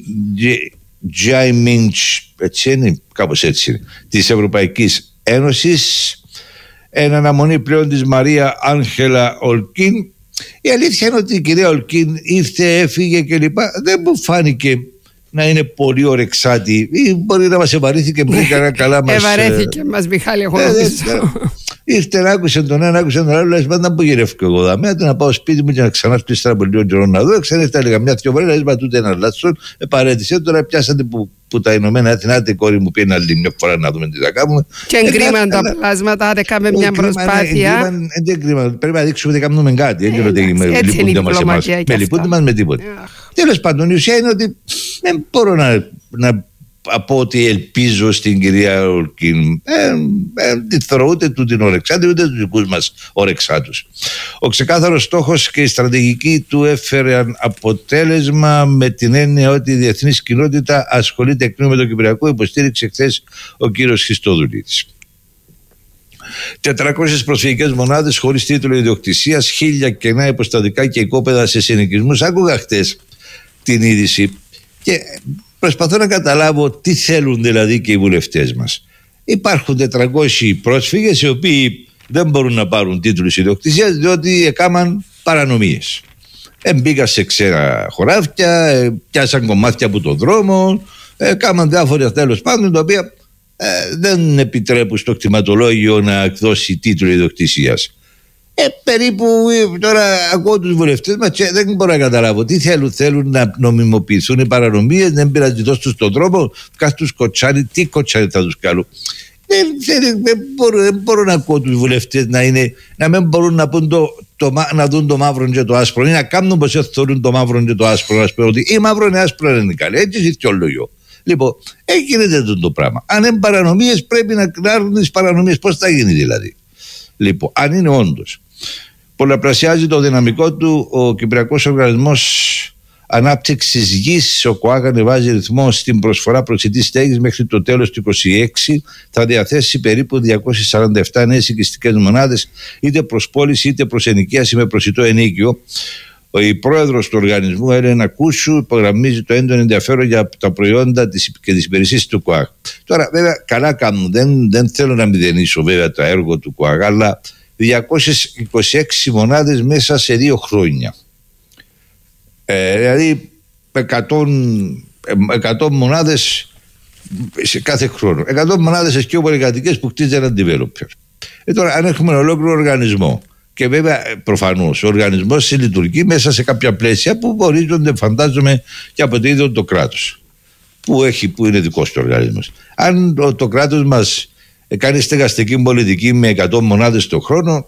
Τζάι Μίντς, έτσι είναι, κάπως έτσι είναι, της Ευρωπαϊκής Ένωσης. Εν αναμονή πλέον της Μαρία Άγγελα Ολκίν. Η αλήθεια είναι ότι η κυρία Ολκίν ήρθε, έφυγε κλπ. Δεν μου φάνηκε να είναι πολύ ορεξάτη, ή μπορεί να μας ευαρύθηκε πριν κανένα καλά μας. Ευαρέθηκε μας, Μιχάλη, εγώ νομίζω. Ήρθε να άκουσε τον ένα, άκουσε τον άλλο, λες πάντα που γυρεύω εγώ δαμέα, να πάω σπίτι μου και να ξανά στο ύστερα από λίγο καιρό να δω. Ξέρετε, έλεγα μια δυο φορές, λες μα τούτε ένα λάθος, παρέτησε, τώρα πιάσατε που, που τα Ηνωμένα Έθνη, άτε κόρη μου πει άλλη μια φορά να δούμε τι θα κάνουμε. Και εγκρίμαν τα πλάσματα, άτε κάνουμε μια προσπάθεια. Δεν κρίμα, πρέπει να δείξουμε ότι κάνουμε κάτι, δεν ότι λυπούνται μας εμάς. Με λυπούνται μας με τίποτα. Τέλος πάντων, η ουσία είναι ότι δεν μπορώ να από ότι ελπίζω στην κυρία Ολκίν, δεν θεωρώ ούτε του την ορεξάτη ούτε τους δικούς μας ορεξάτους. Ο ξεκάθαρος στόχος και η στρατηγική του έφεραν αποτέλεσμα, με την έννοια ότι η διεθνής κοινότητα ασχολείται εκ νέου με το Κυπριακό, υποστήριξε χθες ο κύριος Χριστοδουλίδης. τετρακόσιες προσφυγικές μονάδες χωρίς τίτλο ιδιοκτησίας, χίλια κενά υποστατικά και οικόπεδα σε συνοικισμούς. Άκουγα χθες την είδηση και προσπαθώ να καταλάβω τι θέλουν δηλαδή και οι βουλευτές μας. Υπάρχουν τετρακόσιοι πρόσφυγες οι οποίοι δεν μπορούν να πάρουν τίτλους ιδιοκτησίας διότι έκαναν παρανομίες. Εμπήκαν σε ξένα χωράφια, πιάσαν κομμάτια από τον δρόμο, έκαναν διάφορα τέλος πάντων τα οποία ε, δεν επιτρέπουν στο κτηματολόγιο να εκδώσει τίτλο ιδιοκτησίας. Ε, περίπου τώρα ακούω τους βουλευτές μας και δεν μπορώ να καταλάβω τι θέλουν. Θέλουν να νομιμοποιηθούν οι παρανομίες, δεν πειράζει τόσο στον τρόπο, κάτω τους κοτσάνι, τι κοτσάνι θα τους κάνουν. Δεν, δεν, δεν, μπορώ, δεν μπορώ να ακούω τους βουλευτές να, είναι, να μην μπορούν να, πούν το, το, να δουν το μαύρο και το άσπρο ή να κάνουν πως θεωρούν το μαύρο και το άσπρο, να σπέρω ότι ή μαύρο είναι άσπρο είναι καλή, έτσι ζητεί ο λόγιο. Λοιπόν, έγινε το πράγμα. Αν είναι παρανομίες πρέπει να κλάρουν τις παρανομίες. Πώς θα γίνει δηλαδή? Λοιπόν, αν είναι όντως πολλαπλασιάζει το δυναμικό του ο Κυπριακός Οργανισμός ανάπτυξης γης, ο ΚΟΑΚ ανεβάζει ρυθμό στην προσφορά προσιτής στέγης. Μέχρι το τέλος του είκοσι έξι θα διαθέσει περίπου διακόσιες σαράντα επτά νέες οικιστικές μονάδες, είτε προς πώληση είτε προς ενοικίαση με προσιτό ενίκιο. Η πρόεδρος του οργανισμού, Έλενα Κούσου, υπογραμμίζει το έντονο ενδιαφέρον για τα προϊόντα και τις υπηρεσίες του ΚΟΑΚ. Τώρα, βέβαια, καλά κάνουν. Δεν, δεν θέλω να μηδενίσω βέβαια το έργο του ΚΟΑΚ, αλλά διακόσιες είκοσι έξι μονάδες μέσα σε δύο χρόνια. Ε, δηλαδή, εκατό μονάδες σε κάθε χρόνο. εκατό μονάδες εσκαιοπολικατοικές που κτίζει έναν developer. Ε, τώρα, αν έχουμε ένα ολόκληρο οργανισμό, και βέβαια προφανώς ο οργανισμός λειτουργεί μέσα σε κάποια πλαίσια που ορίζονται, φαντάζομαι, και από το ίδιο το κράτος που, έχει, που είναι δικός του οργανισμός. Αν το, το κράτος μας κάνει στεγαστική πολιτική με εκατό μονάδες το χρόνο,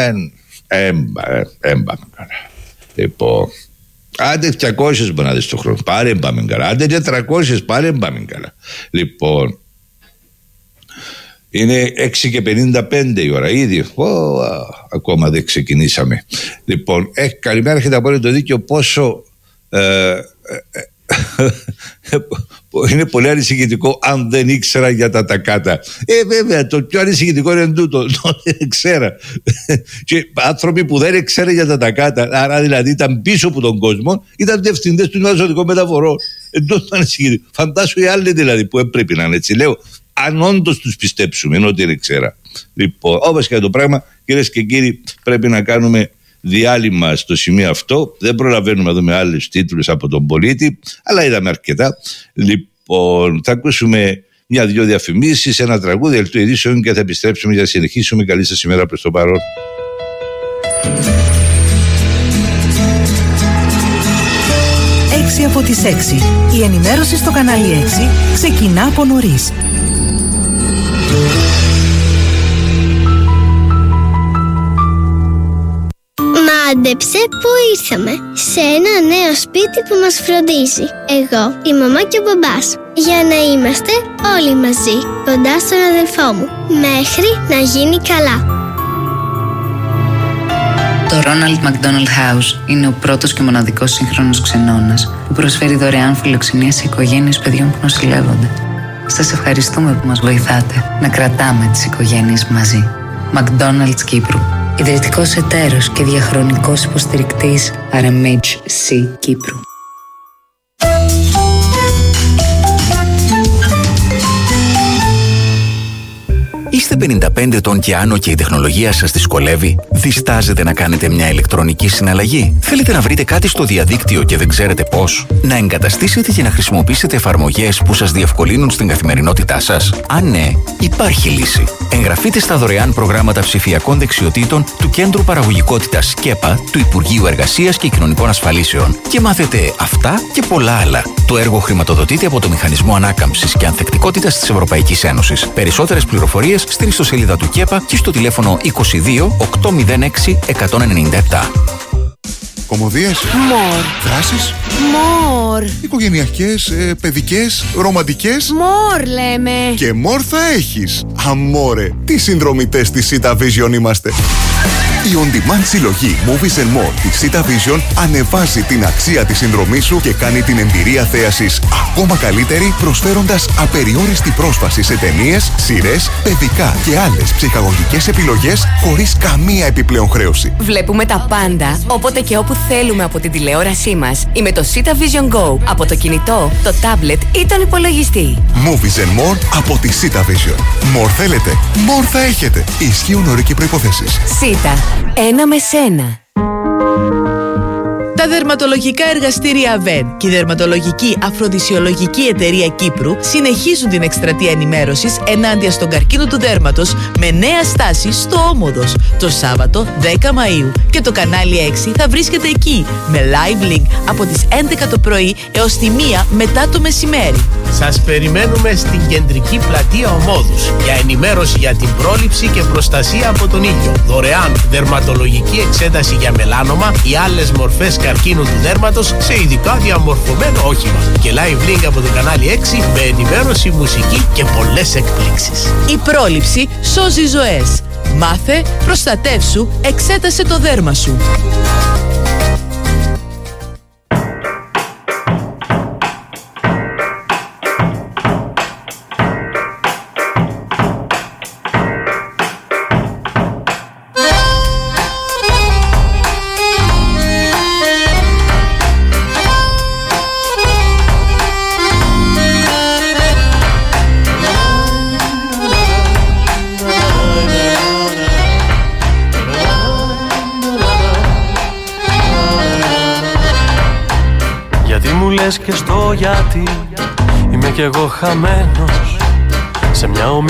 έμπαμε καλά. Λοιπόν, άντε διακόσιες μονάδες το χρόνο, πάλι έμπαμε καλά. Άντε τετρακόσιες, πάλι έμπαμε καλά. Λοιπόν, είναι έξι και πενήντα πέντε η ώρα ήδη. Ω, α, ακόμα δεν ξεκινήσαμε. Λοιπόν, ε, καλημέρα, έχετε απόλυτο δίκιο πόσο ε, ε, ε, είναι πολύ ανησυχητικό αν δεν ήξερα για τα τακάτα. Ε, βέβαια, το πιο ανησυχητικό είναι τούτο. Το δεν ξέρα. Και άνθρωποι που δεν ξέρουν για τα τακάτα, άρα δηλαδή ήταν πίσω από τον κόσμο, ήταν διευθυντές του νοσοκομείου μεταφορών. Εντός του ανησυχητικό. Φαντάσου οι άλλοι δηλαδή που έπρεπε να είναι έτσι. Λέω, αν όντως τους πιστέψουμε, ενώ ότι δεν ξέρα. Λοιπόν, όπως και το πράγμα, κυρίες και κύριοι, πρέπει να κάνουμε διάλειμμα στο σημείο αυτό. Δεν προλαβαίνουμε να δούμε άλλους τίτλους από τον πολίτη, αλλά είδαμε αρκετά. Λοιπόν, θα ακούσουμε μια-δυο διαφημίσεις, ένα τραγούδι ελτού ειδήσεων και θα επιστρέψουμε για να συνεχίσουμε. Καλή σας ημέρα προς το παρόν. έξι από τις έξι. Η ενημέρωση στο κανάλι έξι ξεκινά από νωρίς. Μάντεψε που ήρθαμε. Σε ένα νέο σπίτι που μας φροντίζει. Εγώ, η μαμά και ο μπαμπάς. Για να είμαστε όλοι μαζί, κοντά στον αδελφό μου. Μέχρι να γίνει καλά. Το Ronald McDonald House είναι ο πρώτος και μοναδικός σύγχρονος ξενώνας που προσφέρει δωρεάν φιλοξενία σε οικογένειες παιδιών που νοσηλεύονται. Σας ευχαριστούμε που μας βοηθάτε να κρατάμε τις οικογένειες μαζί. McDonald's Κύπρου. Ιδρυτικός εταίρος και διαχρονικός υποστηρικτής αρ εμ έιτς σι Κύπρου. Είστε πενήντα πέντε ετών και άνω και η τεχνολογία σας δυσκολεύει? Διστάζετε να κάνετε μια ηλεκτρονική συναλλαγή? Θέλετε να βρείτε κάτι στο διαδίκτυο και δεν ξέρετε πώς? Να εγκαταστήσετε και να χρησιμοποιήσετε εφαρμογές που σας διευκολύνουν στην καθημερινότητά σας? Αν ναι, υπάρχει λύση. Εγγραφείτε στα δωρεάν προγράμματα ψηφιακών δεξιοτήτων του Κέντρου Παραγωγικότητας ΚΕΠΑ του Υπουργείου Εργασίας και Κοινωνικών Ασφαλίσεων και μάθετε αυτά και πολλά άλλα. Το έργο χρηματοδοτείται από το Μηχανισμό Ανάκαμψης και Ανθεκτικότητας της Ευρωπαϊκής Ένωσης. Περισσότερες πληροφορίες στην ιστοσελίδα του ΚΕΠΑ και στο τηλέφωνο είκοσι δύο οκτακόσια έξι εκατόν ενενήντα επτά. Κωμωδίες. Μορ. Δράσεις. Μορ. Οικογενειακές, ε, παιδικές, ρομαντικές. Μορ λέμε. Και μορ θα έχεις. Αμόρε, τι συνδρομητές της Sita Vision είμαστε. Η on-demand συλλογή Movies and More της Sita Vision ανεβάζει την αξία της συνδρομής σου και κάνει την εμπειρία θέασης ακόμα καλύτερη, προσφέροντας απεριόριστη πρόσβαση σε ταινίες, σειρές, παιδικά και άλλες ψυχαγωγικές επιλογές χωρίς καμία επιπλέον χρέωση. Βλέπουμε τα πάντα, όποτε και όπου θέλουμε από την τηλεόρασή μας ή με το Sita Vision Go από το κινητό, το tablet ή τον υπολογιστή. Movies and More από τη Sita Vision. More θέλετε, more θα έχετε. Ισχύουν όροι και προϋποθέσεις. Sita. Ένα με σένα. Τα δερματολογικά εργαστήρια ΒΕΝ και η Δερματολογική Αφροδισιολογική Εταιρεία Κύπρου συνεχίζουν την εκστρατεία ενημέρωσης ενάντια στον καρκίνο του δέρματος με νέα στάση στο Όμοδος το Σάββατο δέκα Μαΐου και το κανάλι έξι θα βρίσκεται εκεί με live link από τις έντεκα το πρωί έως τη μία μετά το μεσημέρι. Σας περιμένουμε στην κεντρική πλατεία Ομόδους για ενημέρωση για την πρόληψη και προστασία από τον ήλιο. Δωρεάν δερματολογική εξέταση για μελάνομα ή άλλες μορφές καρκίνου του δέρματος σε ειδικά διαμορφωμένο όχημα. Και live link από το κανάλι έξι με ενημέρωση, μουσική και πολλές εκπλήξεις. Η πρόληψη σώζει ζωές. Μάθε, προστατεύσου, εξέτασε το δέρμα σου. λες και στο γιατί είμαι κι εγώ χαμένος σε μια